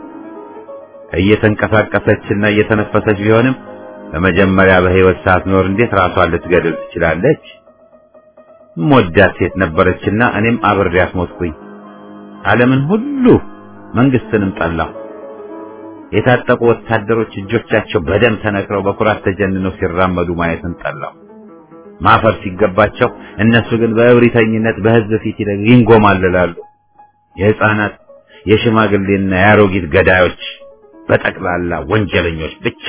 እየተንቀሳቀሰችና እየተነፈሰች ቢሆንም በመጀመሪያ በህይወት ሳትኖር እንዴት ራሷን ልትገድል ትችላለች? ሞዳት ሴት ነበረችና እኔም አብሬያት ሞትኩኝ። ዓለምን ሁሉ መንግስትንም ጠላሁ። የታጠቁ ወታደሮች እጆቻቸው በደም ተነክረው በኩራት ተጀንነው ሲራመዱ ማየትን ጠላሁ። ማፈር ሲገባቸው እነሱ ግን በእብሪተኝነት በህዝብ ፊት ይንጎማለላሉ። የህፃናት የሽማግሌና የአሮጊት ገዳዮች፣ በጠቅላላ ወንጀለኞች ብቻ።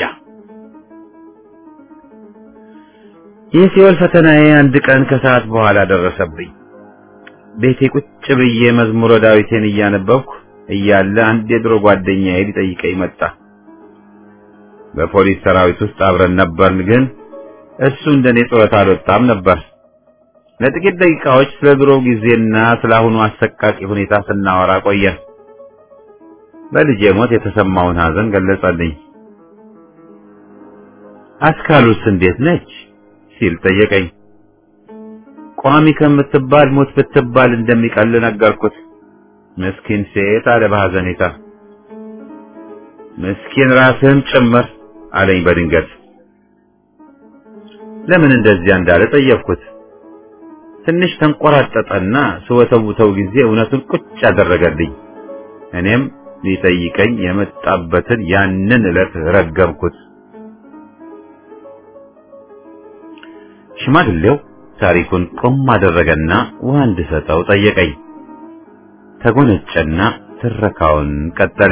የሲኦል ፈተናዬ አንድ ቀን ከሰዓት በኋላ ደረሰብኝ። ቤቴ ቁጭ ብዬ መዝሙረ ዳዊትን እያነበብኩ እያለ አንድ የድሮ ጓደኛዬ ሊጠይቀኝ መጣ። በፖሊስ ሰራዊት ውስጥ አብረን ነበርን፣ ግን እሱ እንደኔ ጡረታ አልወጣም ነበር። ለጥቂት ደቂቃዎች ስለ ድሮ ጊዜና ስለ አሁኑ አሰቃቂ ሁኔታ ስናወራ ቆየን። በልጄ ሞት የተሰማውን ሐዘን ገለጸልኝ። አስካሉስ እንዴት ነች ሲል ጠየቀኝ። ቋሚ ከምትባል ሞት ብትባል እንደሚቀል ነገርኩት። ምስኪን ሴት አለ በሐዘኔታ። ምስኪን ራስህም ጭምር አለኝ በድንገት። ለምን እንደዚያ እንዳለ ጠየቅኩት። ትንሽ ተንቆራጠጠና ስወተውተው ጊዜ እውነቱን ቁጭ አደረገልኝ። እኔም ሊጠይቀኝ የመጣበትን ያንን ዕለት ረገምኩት። ሽማግሌው ታሪኩን ቆም አደረገና ውሃ እንድሰጠው ጠየቀኝ። ተጎነጨና ትረካውን ቀጠለ።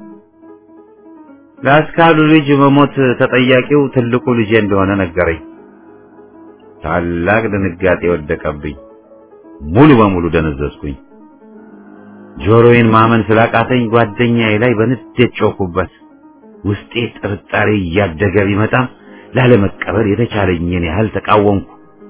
ለአስካሉ ልጅ መሞት ተጠያቂው ትልቁ ልጄ እንደሆነ ነገረኝ። ታላቅ ድንጋጤ ወደቀብኝ። ሙሉ በሙሉ ደነዘዝኩኝ። ጆሮዬን ማመን ስላቃተኝ ጓደኛዬ ላይ በንዴት ጮኩበት። ውስጤ ጥርጣሬ እያደገ ቢመጣም ላለመቀበል የተቻለኝን ያህል ተቃወምኩ።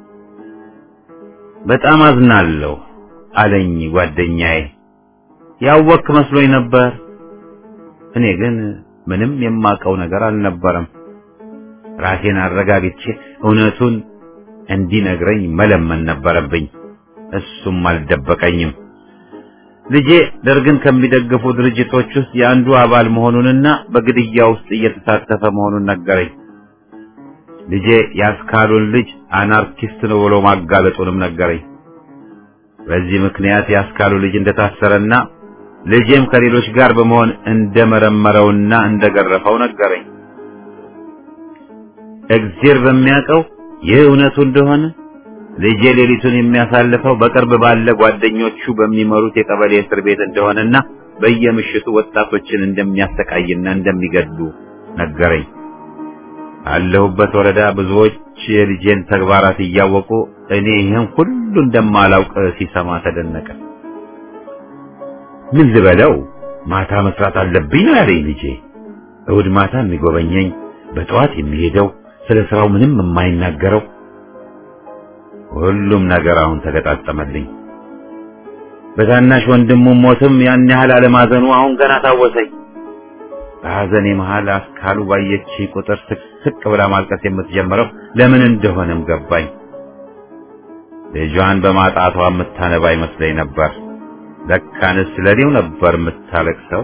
በጣም አዝናለሁ አለኝ ጓደኛዬ። ያወክ መስሎኝ ነበር። እኔ ግን ምንም የማውቀው ነገር አልነበረም። ራሴን አረጋግቼ እውነቱን እንዲነግረኝ መለመን ነበረብኝ። እሱም አልደበቀኝም። ልጄ ደርግን ከሚደግፉ ድርጅቶች ውስጥ የአንዱ አባል መሆኑንና በግድያ ውስጥ እየተሳተፈ መሆኑን ነገረኝ። ልጄ ያስካሉን ልጅ አናርኪስት ነው ብሎ ማጋለጡንም ነገረኝ። በዚህ ምክንያት ያስካሉ ልጅ እንደታሰረና ልጄም ከሌሎች ጋር በመሆን እንደመረመረውና እንደገረፈው ነገረኝ። እግዚአብሔር በሚያውቀው ይህ እውነቱ እንደሆነ ልጄ ሌሊቱን የሚያሳልፈው በቅርብ ባለ ጓደኞቹ በሚመሩት የቀበሌ እስር ቤት እንደሆነና በየምሽቱ ወጣቶችን እንደሚያሰቃይና እንደሚገድሉ ነገረኝ። አለሁበት ወረዳ ብዙዎች የልጄን ተግባራት እያወቁ እኔ ይህን ሁሉ እንደማላውቅ ሲሰማ ተደነቀ። ምን ልበለው? ማታ መስራት አለብኝ ነው ያለኝ ልጄ። እሑድ ማታ የሚጎበኘኝ፣ በጠዋት የሚሄደው፣ ስለ ስራው ምንም የማይናገረው። ሁሉም ነገር አሁን ተገጣጠመልኝ። በታናሽ ወንድሙ ሞትም ያን ያህል አለማዘኑ አሁን ገና ታወሰኝ። በሐዘኔ መሃል አስካሉ ባየች ቁጥር ስቅ ብላ ማልቀስ የምትጀምረው ለምን እንደሆነም ገባኝ። ልጇን በማጣቷ የምታነባ ይመስለኝ ነበር። ለካንስ ለኔው ነበር የምታለቅሰው።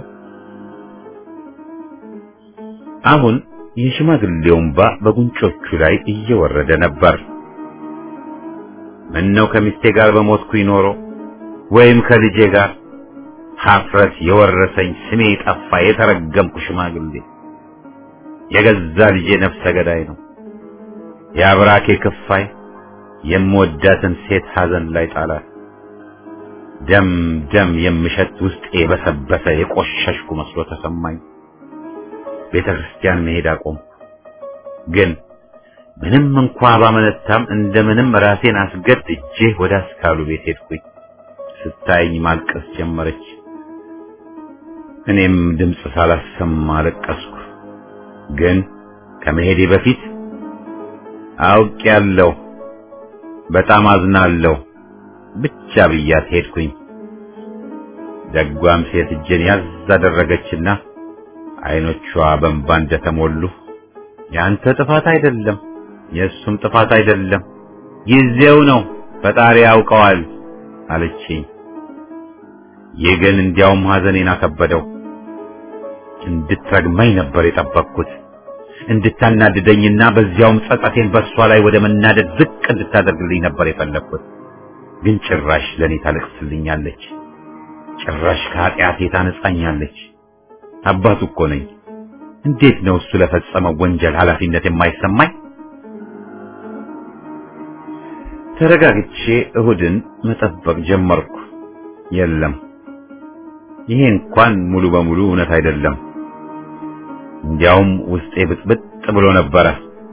አሁን የሽማግሌው እንባ በጉንጮቹ ላይ እየወረደ ነበር። ምነው ከሚስቴ ጋር በሞትኩኝ ኖሮ ወይም ከልጄ ጋር። ሀፍረት የወረሰኝ ስሜ ጠፋ። የተረገምኩ ሽማግሌ። የገዛ ልጄ ነፍሰ ገዳይ ነው። የአብራኬ ክፋይ የምወዳትን ሴት ሐዘን ላይ ጣላት። ደም የምሸት ውስጤ በሰበሰ የቆሸሽኩ መስሎ ተሰማኝ። ቤተ ክርስቲያን መሄድ አቆምኩ። ግን ምንም እንኳ ባመነታም እንደምንም ራሴን አስገድጄ ወደ አስካሉ ቤት ሄድኩኝ። ስታየኝ ማልቀስ ጀመረች። እኔም ድምፅ ሳላሰማ አለቀስኩ። ግን ከመሄዴ በፊት አውቄያለሁ፣ በጣም አዝናለሁ ብቻ ብያት ሄድኩኝ። ደጓም ሴት እጄን ያዝ አደረገችና አይኖቿ በእንባ እንደተሞሉ ያንተ ጥፋት አይደለም፣ የእሱም ጥፋት አይደለም፣ ጊዜው ነው፣ ፈጣሪ ያውቀዋል አለችኝ። ይህ ግን እንዲያውም ሐዘኔን አከበደው። እንድትረግመኝ ነበር የጠበቅኩት፣ እንድታናድደኝና በዚያውም ጸጸቴን በእሷ ላይ ወደ መናደድ ዝቅ እንድታደርግልኝ ነበር የፈለግኩት። ግን ጭራሽ ለኔ ታለቅስልኛለች፣ ጭራሽ ከኃጢአቴ ታነጻኛለች። አባቱ እኮ ነኝ። እንዴት ነው እሱ ለፈጸመው ወንጀል ኃላፊነት የማይሰማኝ? ተረጋግቼ እሁድን መጠበቅ ጀመርኩ። የለም፣ ይሄ እንኳን ሙሉ በሙሉ እውነት አይደለም። እንዲያውም ውስጤ ብጥብጥ ብሎ ነበረ።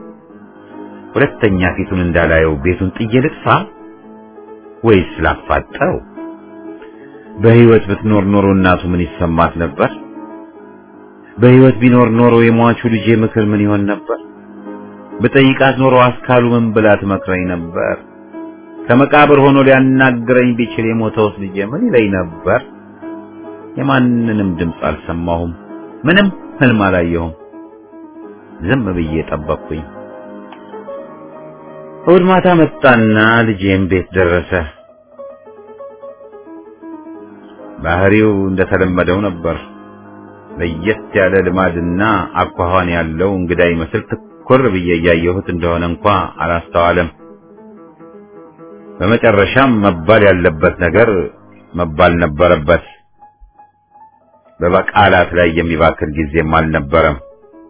ሁለተኛ ፊቱን እንዳላየው ቤቱን ጥዬ ልጥፋ ወይስ ላፋጠው? በህይወት ብትኖር ኖሮ እናቱ ምን ይሰማት ነበር? በህይወት ቢኖር ኖሮ የሟቹ ልጄ ምክር ምን ይሆን ነበር? በጠይቃት ኖሮ አስካሉ ምን ብላ ትመክረኝ ነበር? ከመቃብር ሆኖ ሊያናግረኝ ቢችል የሞተውስ ልጄ ምን ይለኝ ነበር? የማንንም ድምፅ አልሰማሁም። ምንም ህልም አላየሁም። ዝም ብዬ ጠበቅኩኝ። እሑድ ማታ መጣና ልጄም ቤት ደረሰ። ባህሪው እንደተለመደው ነበር። ለየት ያለ ልማድና አኳኋን ያለው እንግዳ ይመስል ትኩር ብዬ እያየሁት እንደሆነ እንኳ አላስተዋለም። በመጨረሻም መባል ያለበት ነገር መባል ነበረበት። በቃላት ላይ የሚባክን ጊዜም አልነበረም።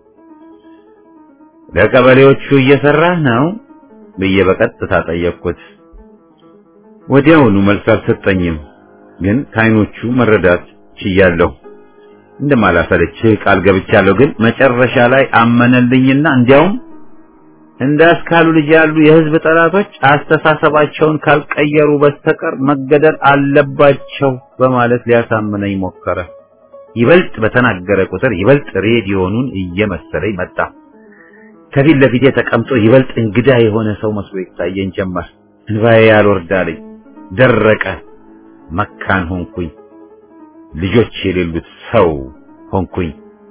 ለቀበሌዎቹ እየሰራህ ነው ብዬ በቀጥታ ጠየቅኩት። ወዲያውኑ መልስ አልሰጠኝም። ግን ከዓይኖቹ መረዳት ችያለሁ። እንደማላሰለችህ ቃል ገብቻለሁ። ግን መጨረሻ ላይ አመነልኝና እንዲያውም እንዳስካሉ ልጅ ያሉ የህዝብ ጠላቶች አስተሳሰባቸውን ካልቀየሩ በስተቀር መገደል አለባቸው በማለት ሊያሳምነኝ ሞከረ። ይበልጥ በተናገረ ቁጥር ይበልጥ ሬዲዮኑን እየመሰለኝ መጣ። ከፊት ለፊቴ ተቀምጦ ይበልጥ እንግዳ የሆነ ሰው መስሎ ይታየኝ ጀመር። እንባዬ ያልወርዳለኝ፣ ደረቀ። መካን ሆንኩኝ። ልጆች የሌሉት ሰው ሆንኩኝ።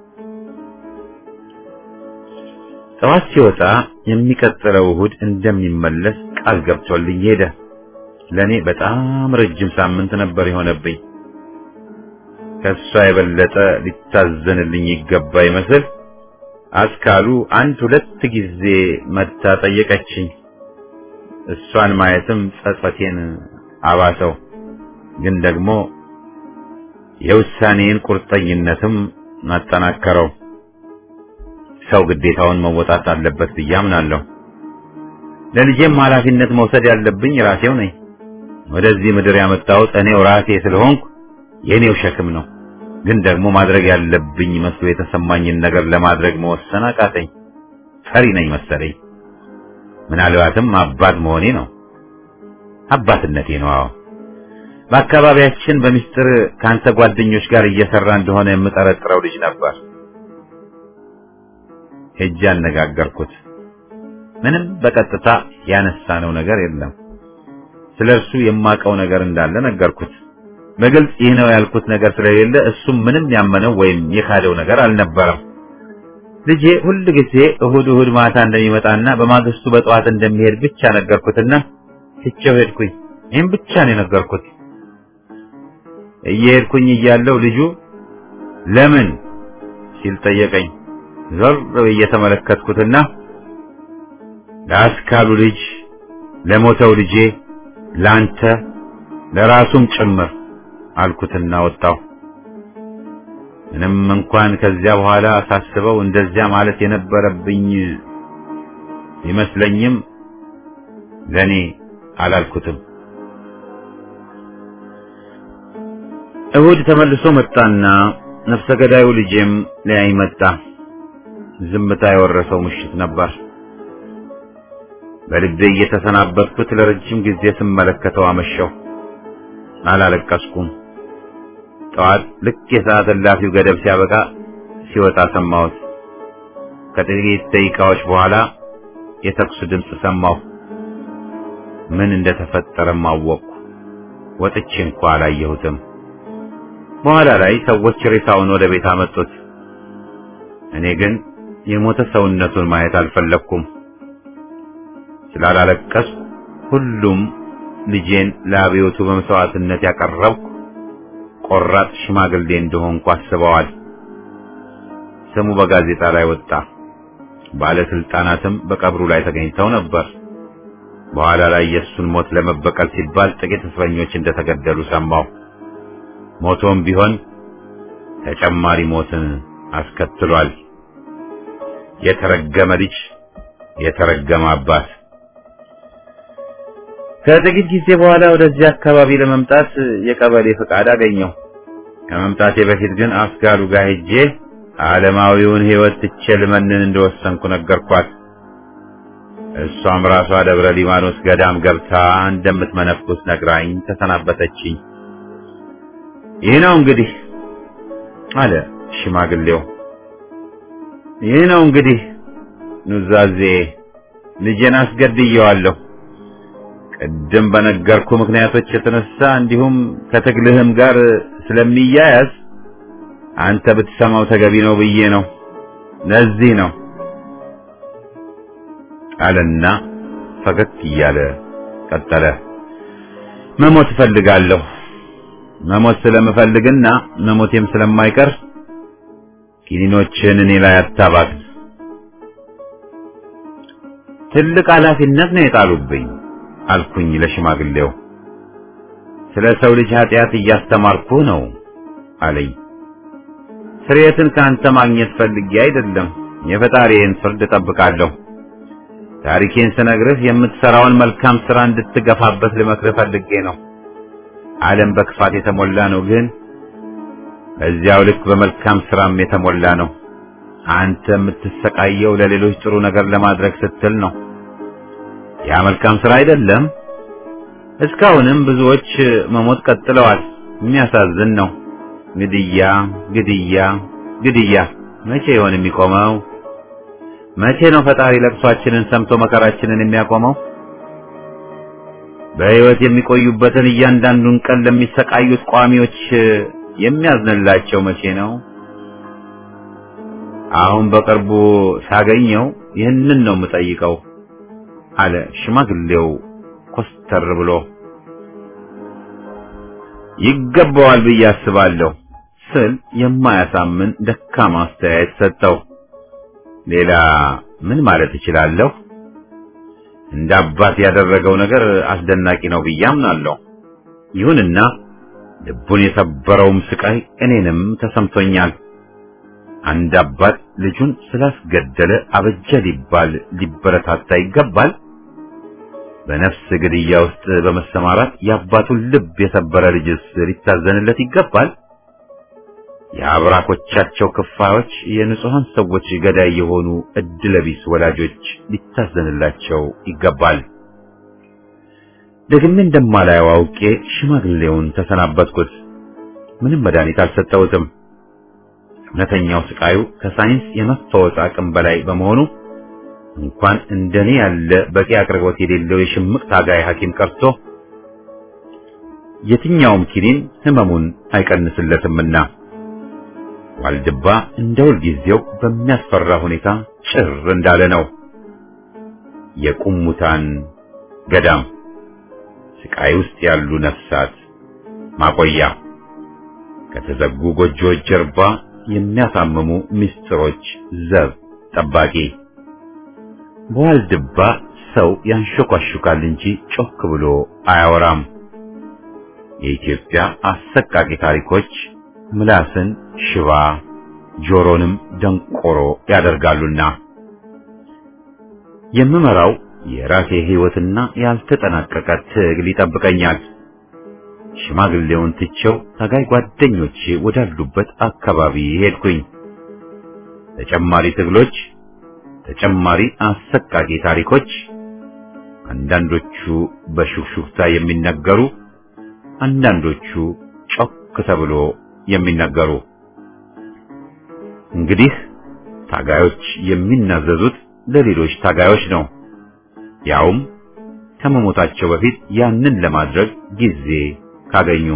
ጠዋት ሲወጣ የሚቀጥለው እሑድ እንደሚመለስ ቃል ገብቶልኝ ሄደ። ለኔ በጣም ረጅም ሳምንት ነበር የሆነብኝ። ከሷ የበለጠ ሊታዘንልኝ ይገባ ይመስል አስካሉ አንድ ሁለት ጊዜ መታ ጠየቀችኝ። እሷን ማየትም ጸጸቴን አባሰው። ግን ደግሞ የውሳኔን ቁርጠኝነትም ማጠናከረው። ሰው ግዴታውን መወጣት አለበት ብዬ አምናለሁ። ለልጄም ኃላፊነት መውሰድ ያለብኝ ራሴው ነኝ። ወደዚህ ምድር ያመጣሁት እኔው ራሴ ስለሆንኩ የኔው ሸክም ነው። ግን ደግሞ ማድረግ ያለብኝ መስሎ የተሰማኝን ነገር ለማድረግ መወሰን አቃተኝ። ፈሪ ነኝ መሰለኝ። ምናልባትም አባት መሆኔ ነው። አባትነቴ ነው። አዎ፣ በአካባቢያችን በሚስጥር ካንተ ጓደኞች ጋር እየሰራ እንደሆነ የምጠረጥረው ልጅ ነበር። ሄጄ አነጋገርኩት። ምንም በቀጥታ ያነሳነው ነገር የለም። ስለርሱ የማውቀው ነገር እንዳለ ነገርኩት። በግልጽ ይህ ነው ያልኩት ነገር ስለሌለ እሱም ምንም ያመነው ወይም የካደው ነገር አልነበረም። ልጄ ሁል ጊዜ እሁድ ማታ እንደሚመጣና በማግስቱ በጠዋት እንደሚሄድ ብቻ ነገርኩትና ትቼው ሄድኩኝ። ይህም ብቻ ነው የነገርኩት። እየሄድኩኝ እያለው ልጁ ለምን ሲል ጠየቀኝ። ዞር ብዬ ተመለከትኩትና ለአስካሉ ልጅ፣ ለሞተው ልጄ፣ ላንተ፣ ለራሱም ጭምር አልኩትና ወጣሁ። ምንም እንኳን ከዚያ በኋላ ሳስበው እንደዚያ ማለት የነበረብኝ ይመስለኝም ለኔ አላልኩትም። እሁድ ተመልሶ መጣና ነፍሰ ገዳዩ ልጄም ሊያይ መጣ። ዝምታ የወረሰው ምሽት ነበር። በልቤ እየተሰናበትኩት ለረጅም ጊዜ ስመለከተው አመሸው። አላለቀስኩም። ጠዋት ልክ የሰዓት እላፊው ገደብ ሲያበቃ ሲወጣ ሰማሁት። ከጥቂት ደቂቃዎች በኋላ የተኩስ ድምፅ ሰማሁ። ምን እንደተፈጠረም አወቅኩ። ወጥቼ እንኳን አላየሁትም። በኋላ ላይ ሰዎች ሬሳውን ወደ ቤት አመጡት። እኔ ግን የሞተ ሰውነቱን ማየት አልፈለኩም። ስላላለቀስኩ ሁሉም ልጄን ለአብዮቱ በመስዋዕትነት ያቀረብኩ ቆራጥ ሽማግሌ እንደሆንኩ አስበዋል። ስሙ በጋዜጣ ላይ ወጣ። ባለስልጣናትም በቀብሩ ላይ ተገኝተው ነበር። በኋላ ላይ የሱን ሞት ለመበቀል ሲባል ጥቂት እስረኞች እንደተገደሉ ሰማሁ። ሞቶም ቢሆን ተጨማሪ ሞትን አስከትሏል። የተረገመ ልጅ፣ የተረገመ አባት። ከጥቂት ጊዜ በኋላ ወደዚህ አካባቢ ለመምጣት የቀበሌ ፍቃድ አገኘሁ። ከመምጣቴ በፊት ግን አስጋሉ ጋር ሄጄ ዓለማዊውን ሕይወት ትቼ ልመንን እንደወሰንኩ ነገርኳት። እሷም ራሷ ደብረ ሊባኖስ ገዳም ገብታ እንደምትመነኩስ ነግራኝ ተሰናበተችኝ። ይህ ነው እንግዲህ አለ ሽማግሌው። ይህ ነው እንግዲህ ኑዛዜ። ልጄን አስገድየዋለሁ። ቅድም በነገርኩ ምክንያቶች የተነሳ እንዲሁም ከትግልህም ጋር ስለሚያያዝ አንተ ብትሰማው ተገቢ ነው ብዬ ነው። ለዚህ ነው አለና ፈገግ እያለ ቀጠለ። መሞት እፈልጋለሁ። መሞት ስለምፈልግና መሞቴም ስለማይቀር ኪኒኖችን እኔ ላይ አታባክ። ትልቅ ኃላፊነት ነው የጣሉብኝ አልኩኝ ለሽማግሌው። ስለ ሰው ልጅ ኃጢአት እያስተማርኩ ነው አለኝ። ስርየትን ካንተ ማግኘት ፈልጌ አይደለም፣ የፈጣሪዬን ፍርድ እጠብቃለሁ። ታሪኬን ስነግርህ የምትሰራውን መልካም ስራ እንድትገፋበት ልመክርህ ፈልጌ ነው። ዓለም በክፋት የተሞላ ነው፣ ግን በዚያው ልክ በመልካም ስራም የተሞላ ነው። አንተ የምትሰቃየው ለሌሎች ጥሩ ነገር ለማድረግ ስትል ነው። ያ መልካም ስራ አይደለም? እስካሁንም ብዙዎች መሞት ቀጥለዋል። የሚያሳዝን ነው። ግድያ፣ ግድያ፣ ግድያ። መቼ ይሆን የሚቆመው? መቼ ነው ፈጣሪ ለቅሷችንን ሰምቶ መከራችንን የሚያቆመው? በሕይወት የሚቆዩበትን እያንዳንዱን ቀን ለሚሰቃዩት ቋሚዎች የሚያዝንላቸው መቼ ነው? አሁን በቅርቡ ሳገኘው ይህንን ነው የምጠይቀው አለ ሽማግሌው ኮስተር ብሎ። ይገባዋል ብዬ አስባለሁ ስል የማያሳምን ደካማ አስተያየት ሰጠው። ሌላ ምን ማለት እችላለሁ? እንደ አባት ያደረገው ነገር አስደናቂ ነው ብዬ አምናለሁ። ይሁንና ልቡን የሰበረውም ስቃይ እኔንም ተሰምቶኛል። አንድ አባት ልጁን ስላስገደለ አበጀ ሊባል ሊበረታታ ይገባል? በነፍስ ግድያ ውስጥ በመሰማራት የአባቱን ልብ የሰበረ ልጅስ ሊታዘንለት ይገባል? የአብራኮቻቸው ክፋዮች የንጹሃን ሰዎች ገዳይ የሆኑ እድለቢስ ወላጆች ሊታዘንላቸው ይገባል። ደግሜ እንደማላየው አውቄ ሽማግሌውን ተሰናበትኩት። ምንም መድኃኒት አልሰጠሁትም። እውነተኛው ስቃዩ ከሳይንስ የመፈወስ አቅም በላይ በመሆኑ እንኳን እንደኔ ያለ በቂ አቅርቦት የሌለው የሽምቅ ታጋይ ሐኪም ቀርቶ የትኛውም ኪኒን ህመሙን አይቀንስለትምና ዋልድባ እንደ ሁልጊዜው በሚያስፈራ ሁኔታ ጭር እንዳለ ነው። የቁሙታን ገዳም፣ ስቃይ ውስጥ ያሉ ነፍሳት ማቆያ፣ ከተዘጉ ጎጆዎች ጀርባ የሚያሳምሙ ምስጢሮች ዘብ ጠባቂ። በዋልድባ ሰው ያንሾካሹካል እንጂ ጮክ ብሎ አያወራም። የኢትዮጵያ አሰቃቂ ታሪኮች ምላስን ሽባ ጆሮንም ደንቆሮ ያደርጋሉና የምመራው የራሴ ህይወትና ያልተጠናቀቀ ትግል ይጠብቀኛል። ሽማግሌውን ትቼው ታጋይ ጓደኞቼ ወዳሉበት አካባቢ ሄድኩኝ። ተጨማሪ ትግሎች፣ ተጨማሪ አሰቃቂ ታሪኮች፣ አንዳንዶቹ በሹክሹክታ የሚነገሩ፣ አንዳንዶቹ ጮክ ተብሎ የሚነገሩ። እንግዲህ ታጋዮች የሚናዘዙት ለሌሎች ታጋዮች ነው፣ ያውም ከመሞታቸው በፊት ያንን ለማድረግ ጊዜ ካገኙ።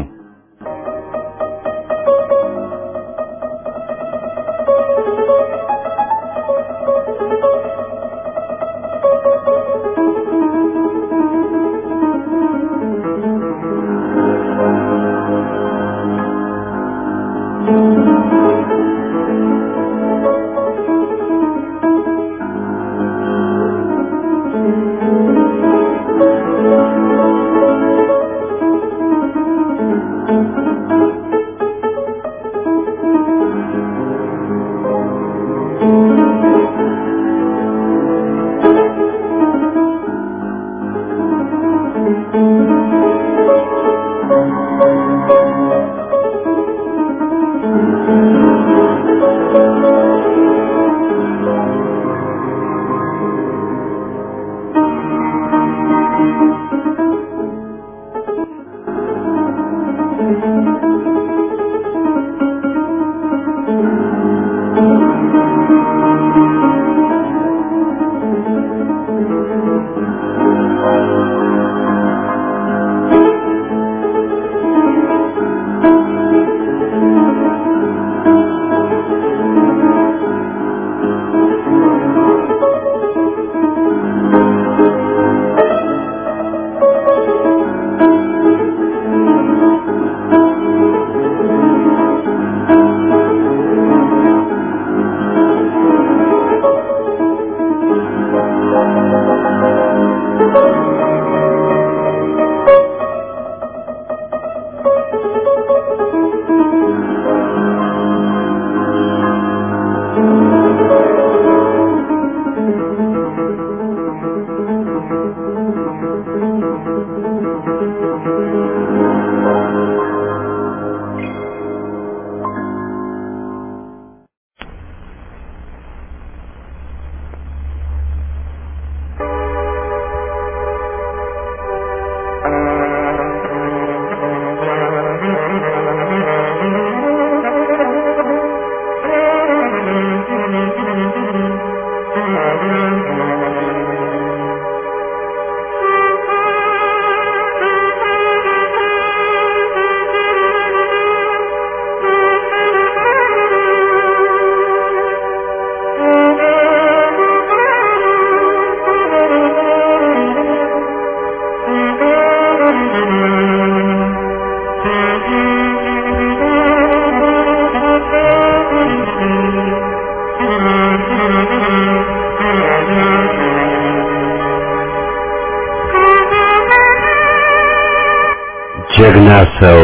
ጀግና ሰው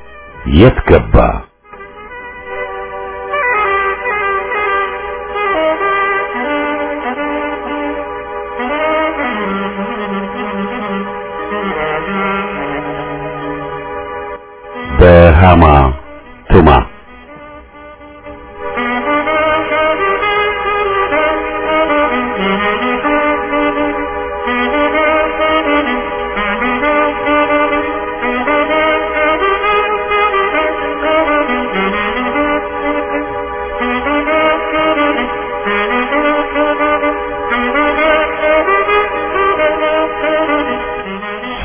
የት ገባ? በሃማ ቱማ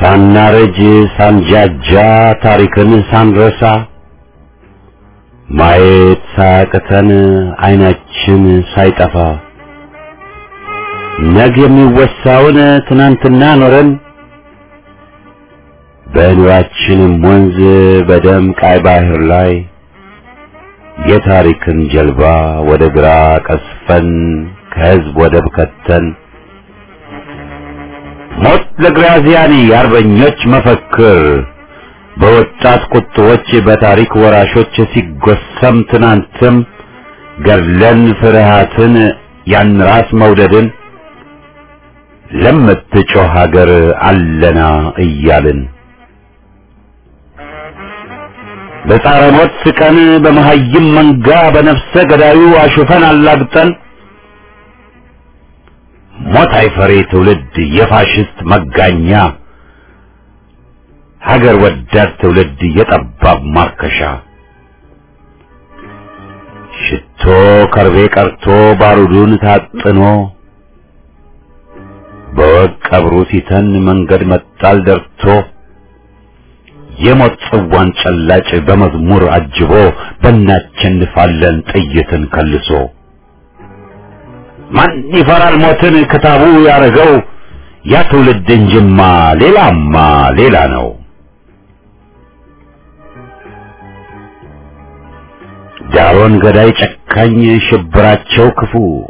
ሳናረጅ ሳንጃጃ ታሪክን ሳንረሳ ማየት ሳያቅተን አይናችን ሳይጠፋ ነገ የሚወሳውን ትናንትና ኖረን በኑራችንም ወንዝ በደም ቀይ ባህር ላይ የታሪክን ጀልባ ወደ ግራ ቀስፈን ከህዝብ ወደብ ከተን ሞት ለግራዚያኒ የአርበኞች መፈክር በወጣት ቁጥቦች በታሪክ ወራሾች ሲጎሰም ትናንትም ገድለን ፍርሃትን ያን ራስ መውደድን ለምትጮህ ሀገር አለና እያልን በጻረ ሞት ስቀን በመሃይም መንጋ በነፍሰ ገዳዩ አሹፈን አላግጠን ሞት አይፈሬ ትውልድ የፋሽስት መጋኛ ሀገር ወዳድ ትውልድ የጠባብ ማርከሻ ሽቶ ከርቤ ቀርቶ ባሩዱን ታጥኖ በወግ ቀብሩ ሲተን መንገድ መጣል ደርቶ የሞት ጽዋን ጨላጭ በመዝሙር አጅቦ በእናቸንፋለን ጥይትን ከልሶ ማን ይፈራል ሞትን ክታቡ ያረገው ያ ትውልድ እንጅማ ሌላማ ሌላ ነው። ዳሮን ገዳይ ጨካኝ ሽብራቸው ክፉ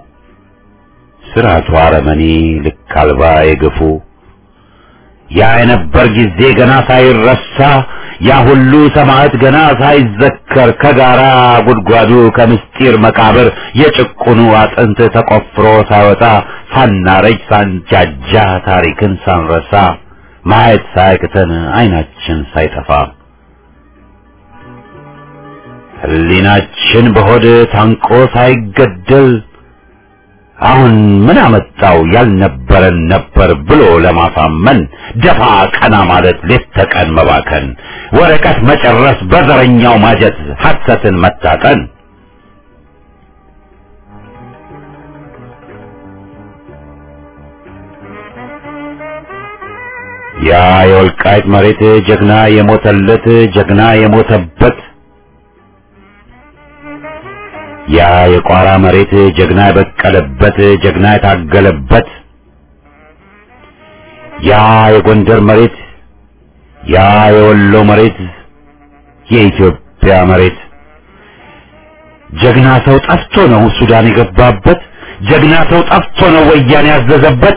ስራቱ አረመኔ ልክ አልባ የገፉ ያ የነበር ጊዜ ገና ሳይረሳ ያ ሁሉ ሰማዕት ገና ሳይዘከር ከጋራ ጉድጓዱ ከምስጢር መቃብር የጭቁኑ አጥንት ተቆፍሮ ሳይወጣ ሳናረጅ ሳንጃጃ ታሪክን ሳንረሳ ማየት ሳያቅተን አይናችን ሳይጠፋ ህሊናችን በሆድ ታንቆ ሳይገደል አሁን ምን አመጣው ያልነበረን ነበር ብሎ ለማሳመን ደፋ ቀና ማለት ሌት ተቀን መባከን ወረቀት መጨረስ በዘረኛው ማጀት ሐሰትን መታጠን ያ የወልቃይት መሬት ጀግና የሞተለት ጀግና የሞተበት ያ የቋራ መሬት ጀግና የበቀለበት ጀግና የታገለበት ያ የጎንደር መሬት ያ የወሎ መሬት የኢትዮጵያ መሬት ጀግና ሰው ጠፍቶ ነው ሱዳን የገባበት ጀግና ሰው ጠፍቶ ነው ወያኔ ያዘዘበት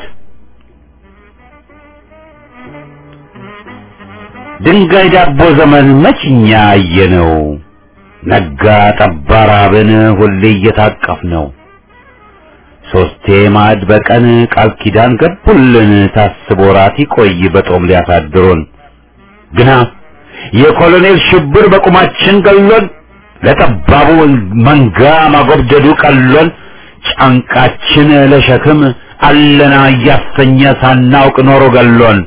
ድንጋይ ዳቦ ዘመን መችኛ አየነው ነጋ ጠባ ራብን ሁሌ እየታቀፍ ነው ሶስቴ ማዕድ በቀን ቃል ኪዳን ገቡልን ታስቦ ራት ይቆይ በጦም ሊያሳድሩን ግና የኮሎኔል ሽብር በቁማችን ገሎን ለጠባቡ መንጋ ማጎብደዱ ቀሎን ጫንቃችን ለሸክም አለና እያሰኘ ሳናውቅ ኖሮ ገሎን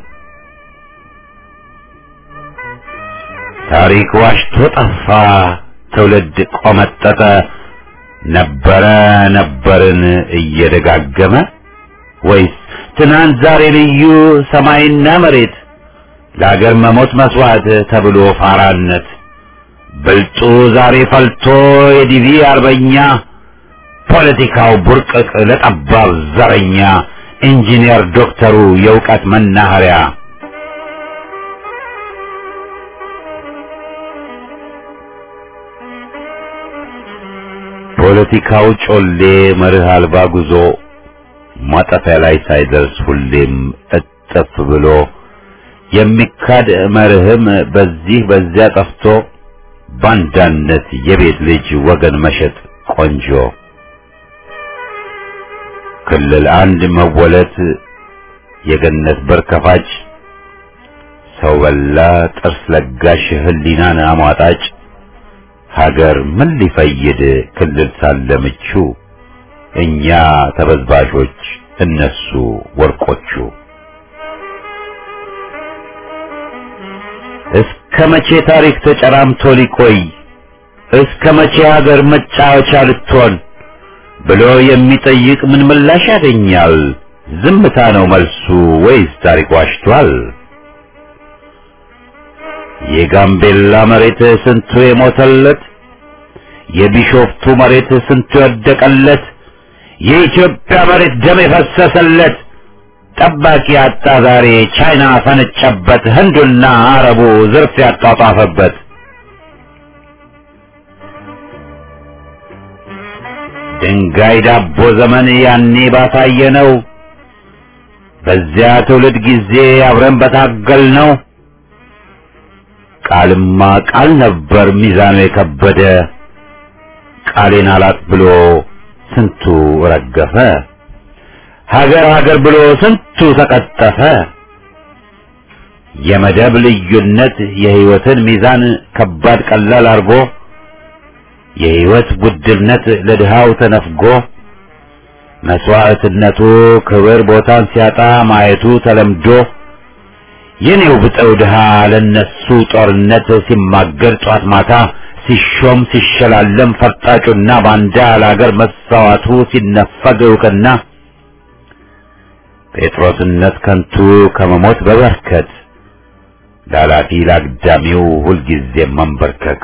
ታሪክ ዋሽቶ ጠፋ ትውልድ ቆመጠጠ ነበረ ነበርን እየደጋገመ ወይስ ትናንት ዛሬ ልዩ ሰማይና መሬት ለአገር መሞት መስዋዕት ተብሎ ፋራነት ብልጡ ዛሬ ፈልቶ የዲቪ አርበኛ ፖለቲካው ቡርቅቅ ለጠባብ ዘረኛ ኢንጂነር ዶክተሩ የእውቀት መናኸሪያ ፖለቲካው ጮሌ መርህ አልባ ጉዞ ማጠፊያ ላይ ሳይደርስ ሁሌም እጥፍ ብሎ የሚካድ መርህም በዚህ በዚያ ጠፍቶ ባንዳነት የቤት ልጅ ወገን መሸጥ ቆንጆ ክልል አንድ መወለት የገነት በር ከፋጭ ሰው በላ ጥርስ ለጋሽ ህሊናን አሟጣጭ ሀገር ምን ሊፈይድ ክልል ሳለ ምቹ እኛ ተበዝባዦች እነሱ ወርቆቹ እስከ መቼ ታሪክ ተጨራምቶ ሊቆይ እስከ መቼ ሀገር መጫወቻ ልትሆን ብሎ የሚጠይቅ ምን ምላሽ ያገኛል ዝምታ ነው መልሱ ወይስ ታሪክ ዋሽቷል የጋምቤላ መሬት ስንቱ የሞተለት፣ የቢሾፍቱ መሬት ስንቱ የወደቀለት፣ የኢትዮጵያ መሬት ደም የፈሰሰለት፣ ጠባቂ አጣ ዛሬ ቻይና ፈነጨበት፣ ህንዱና አረቡ ዝርፍ ያጧጧፈበት። ድንጋይ ዳቦ ዘመን ያኔ ባሳየነው፣ በዚያ ትውልድ ጊዜ አብረን በታገል ነው። ቃልማ ቃል ነበር ሚዛኑ የከበደ፣ ቃሌን አላጥ ብሎ ስንቱ ረገፈ። ሀገር ሀገር ብሎ ስንቱ ተቀጠፈ። የመደብ ልዩነት የህይወትን ሚዛን ከባድ ቀላል አርጎ፣ የህይወት ውድነት ለድሃው ተነፍጎ፣ መስዋዕትነቱ ክብር ቦታን ሲያጣ ማየቱ ተለምዶ፣ የኔው ብጠው ድሃ ለነሱ ጦርነት ሲማገር ጧት ማታ፣ ሲሾም ሲሸላለም ፈርጣጩና ባንዳ ለአገር መሰዋቱ ሲነፈግ እውቅና፣ ጴጥሮስነት ከንቱ ከመሞት በበርከት፣ ላላፊ ላግዳሚው ሁልጊዜ መንበርከክ።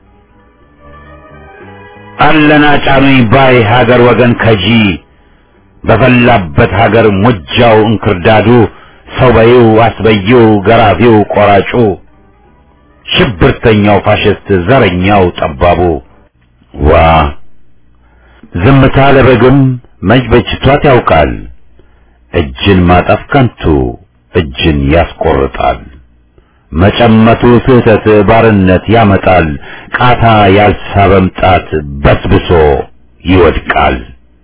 አለና ጫኑኝ ባይ ሀገር ወገን ከጂ፣ በፈላበት ሀገር ሙጃው እንክርዳዱ፣ ሰው በይው አስበይው ገራፊው ቆራጩ፣ ሽብርተኛው ፋሽስት ዘረኛው ጠባቡ። ዋ ዝምታ ለበግም መች በጅቷት ያውቃል፣ እጅን ማጠፍ ከንቱ እጅን ያስቆርጣል። መጨመቱ ስህተት ባርነት ያመጣል፣ ቃታ ያልሳበም ጣት በስብሶ ይወድቃል።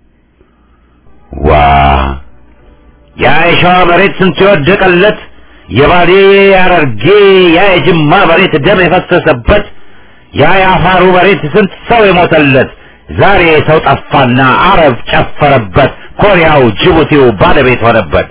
ዋ ያ የሸዋ መሬት ስንቱ የወደቀለት፣ የባሌ ያረርጌ ያ የጅማ መሬት ደም የፈሰሰበት፣ ያ የአፋሩ መሬት ስንት ሰው የሞተለት፣ ዛሬ ሰው ጠፋና አረብ ጨፈረበት፣ ኮሪያው ጅቡቲው ባለቤት ሆነበት።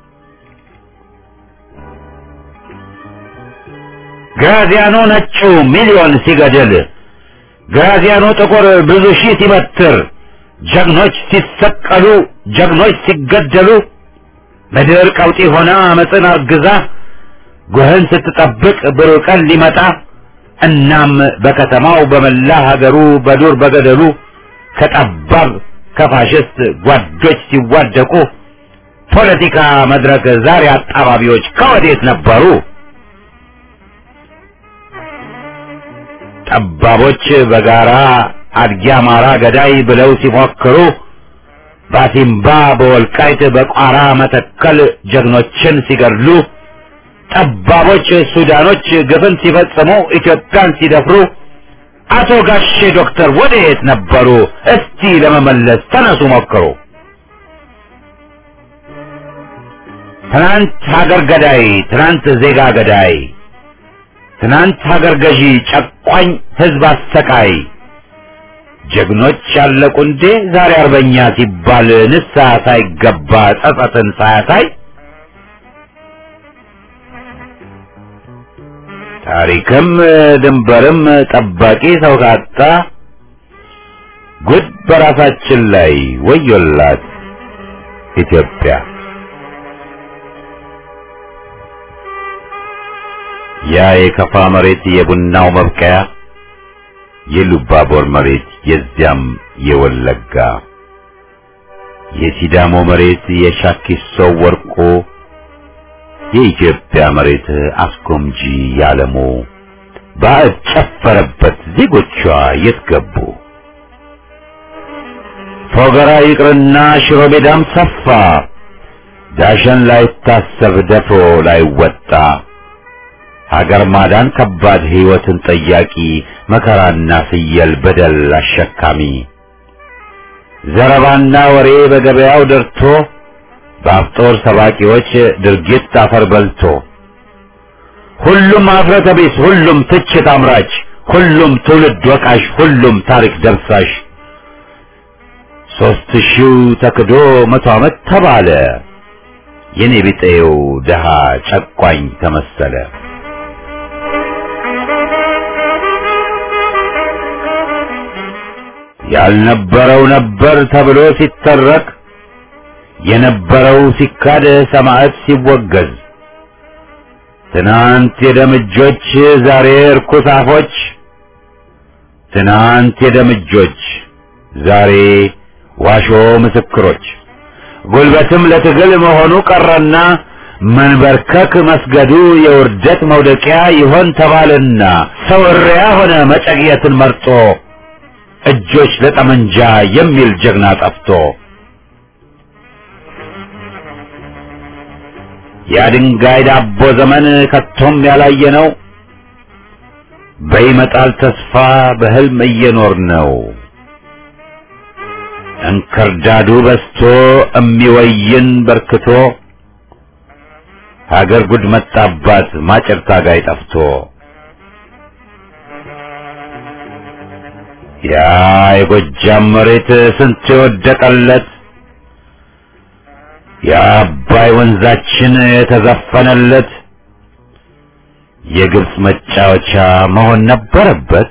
ግራዚያኖ ነጩ ሚሊዮን ሲገድል፣ ግራዚያኖ ጥቁር ብዙ ሺህ ሲበትር፣ ጀግኖች ሲሰቀሉ ጀግኖች ሲገደሉ፣ ምድር ቀውጢ ሆና አመፅን አርግዛ ጉህን ስትጠብቅ ብሩህ ቀን ሊመጣ፣ እናም በከተማው በመላ ሀገሩ በዱር በገደሉ ከጠባብ ከፋሽስት ጓዶች ሲዋደቁ፣ ፖለቲካ መድረክ ዛሬ አጣባቢዎች ከወዴት ነበሩ? ጠባቦች በጋራ አድጊ አማራ ገዳይ ብለው ሲፎክሩ፣ ባሲምባ በወልቃይት በቋራ መተከል ጀግኖችን ሲገድሉ፣ ጠባቦች ሱዳኖች ግፍን ሲፈጽሙ ኢትዮጵያን ሲደፍሩ፣ አቶ ጋሼ ዶክተር ወዴት ነበሩ? እስቲ ለመመለስ ተነሱ ሞክሩ። ትናንት ሀገር ገዳይ ትናንት ዜጋ ገዳይ፣ ትናንት ሀገር ገዢ ጨቋኝ ህዝብ አሰቃይ፣ ጀግኖች ያለቁ እንዴ ዛሬ አርበኛ ሲባል ንስሐ ሳይገባ ጸጸትን ሳያሳይ፣ ታሪክም ድንበርም ጠባቂ ሰው ካጣ፣ ጉድ በራሳችን ላይ ወዮላት ኢትዮጵያ። ያ የከፋ መሬት የቡናው መብቀያ፣ የሉባቦር መሬት የዚያም የወለጋ፣ የሲዳሞ መሬት የሻኪሶ ወርቆ፣ የኢትዮጵያ መሬት አስጎምጂ ያለሙ፣ ባዕድ ጨፈረበት ዜጎቿ የት ገቡ? ፎገራ ይቅርና ሽሮ ሜዳም ሰፋ፣ ዳሸን ላይታሰብ ደፍሮ ላይወጣ፣ ሀገር ማዳን ከባድ ሕይወትን ጠያቂ፣ መከራና ፍየል በደል አሸካሚ፣ ዘረባና ወሬ በገበያው ደርቶ፣ በአፍጦር ሰባቂዎች ድርጊት አፈር በልቶ፣ ሁሉም አፍረተ ቢስ ሁሉም ትችት አምራች፣ ሁሉም ትውልድ ወቃሽ ሁሉም ታሪክ ደምሳሽ፣ 3000 ተክዶ 100 ዓመት ተባለ፣ የኔ ቢጤው ደሃ ጨቋኝ ተመሰለ። ያልነበረው ነበር ተብሎ ሲተረክ፣ የነበረው ሲካድ ሰማዕት ሲወገዝ፣ ትናንት የደምጆች ዛሬ እርኩስ አፎች፣ ትናንት የደምጆች ዛሬ ዋሾ ምስክሮች፣ ጉልበትም ለትግል መሆኑ ቀረና መንበርከክ መስገዱ የውርደት መውደቂያ ይሆን ተባለና ሰው እሪያ ሆነ መጨግየትን መርጦ እጆች ለጠመንጃ የሚል ጀግና ጠፍቶ የድንጋይ ዳቦ ዘመን ከቶም ያላየ ነው። በይመጣል ተስፋ በህልም እየኖር ነው። እንክርዳዱ በስቶ እሚወይን በርክቶ ሀገር ጉድ መጣባት ማጨር ታጋይ ጠፍቶ ያ የጎጃም መሬት ስንት የወደቀለት የአባይ ወንዛችን የተዘፈነለት የግብጽ መጫወቻ መሆን ነበረበት።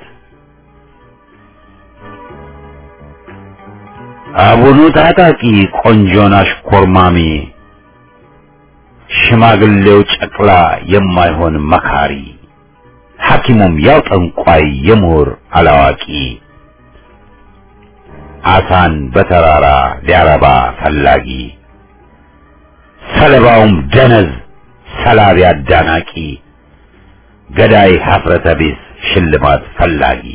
አቡኑ ታጣቂ ቆንጆን አሽኮርማሚ ሽማግሌው ጨቅላ የማይሆን መካሪ ሐኪሙም ያው ጠንቋይ የምሁር አላዋቂ አሳን በተራራ ሊያረባ ፈላጊ ሰለባውም ደነዝ ሰላቢ አዳናቂ ገዳይ ሀፍረተ ቢስ ሽልማት ፈላጊ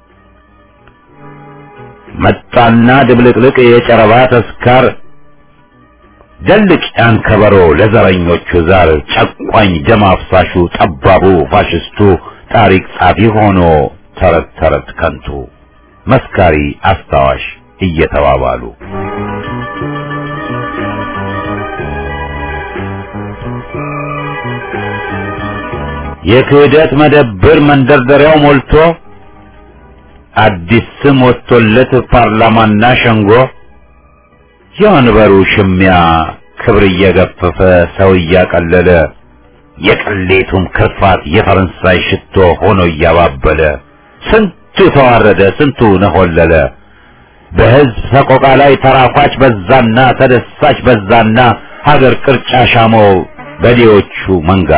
መጣና ድብልቅልቅ የጨረባ ተስካር ደልቅ ያን ከበሮ ለዘረኞቹ ዛር ጨቋኝ ደም አፍሳሹ ጠባቡ ፋሽስቱ ታሪክ ጻፊ ሆኖ ተረት ተረት ከንቱ መስካሪ አስታዋሽ እየተባባሉ የክህደት መደብር መንደርደሪያው ሞልቶ አዲስ ስም ወጥቶለት ፓርላማና ሸንጎ የወንበሩ ሽሚያ ክብር እየገፈፈ ሰው እያቀለለ የቅሌቱም ክርፋት የፈረንሳይ ሽቶ ሆኖ እያባበለ ስንቱ ተዋረደ ስንቱ ነሆለለ። በህዝብ ሰቆቃ ላይ ተራኳች በዛና ተደሳች በዛና ሀገር ቅርጫ ሻመው በዴዎቹ መንጋ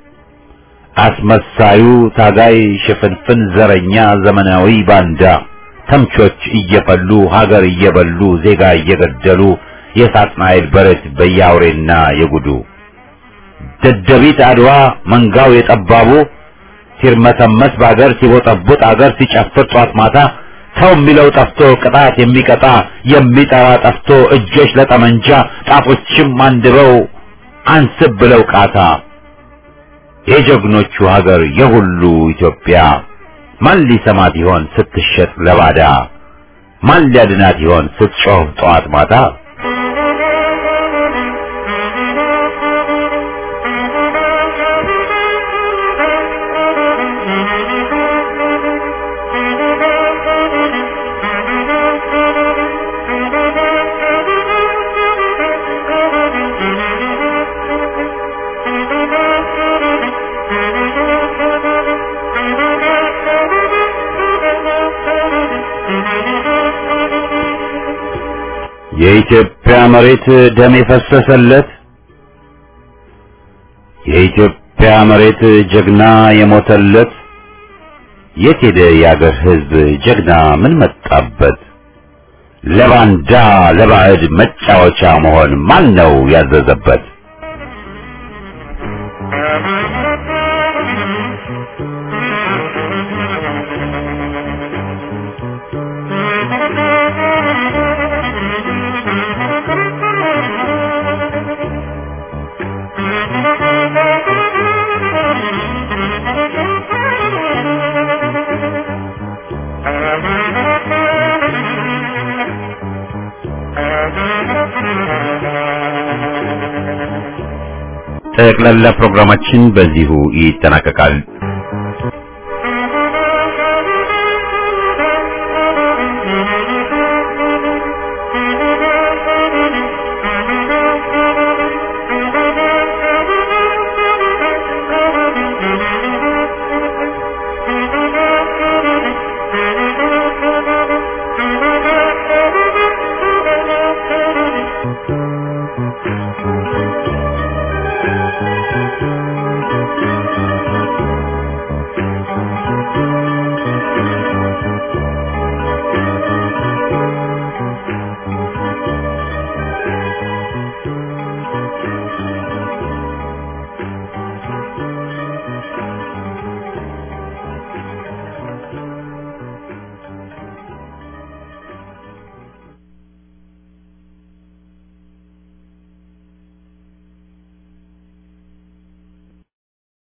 አስመሳዩ ታጋይ ሽፍንፍን ዘረኛ ዘመናዊ ባንዳ ተምቾች እየፈሉ ሀገር እየበሉ ዜጋ እየገደሉ የሳጥናኤል በረት በያውሬና የጉዱ ደደቢት አድዋ መንጋው የጠባቡ ሲርመሰመስ በአገር ሲቦጠቡጥ አገር ሲጨፍር ጧት ማታ ሰው የሚለው ጠፍቶ ቅጣት የሚቀጣ የሚጠራ ጠፍቶ እጆች ለጠመንጃ ጣቶችም አንድበው አንስብ ብለው ቃታ የጀግኖቹ ሀገር የሁሉ ኢትዮጵያ ማን ሊሰማት ይሆን ስትሸጥ ለባዳ? ማን ሊያድናት ይሆን ስትጮህ ጠዋት ማታ? የኢትዮጵያ መሬት ደም የፈሰሰለት የኢትዮጵያ መሬት ጀግና የሞተለት የት ሄደ የአገር ሕዝብ ጀግና ምን መጣበት? ለባንዳ ለባዕድ መጫወቻ መሆን ማን ነው ያዘዘበት? ጠቅላላ ፕሮግራማችን በዚሁ ይጠናቀቃል።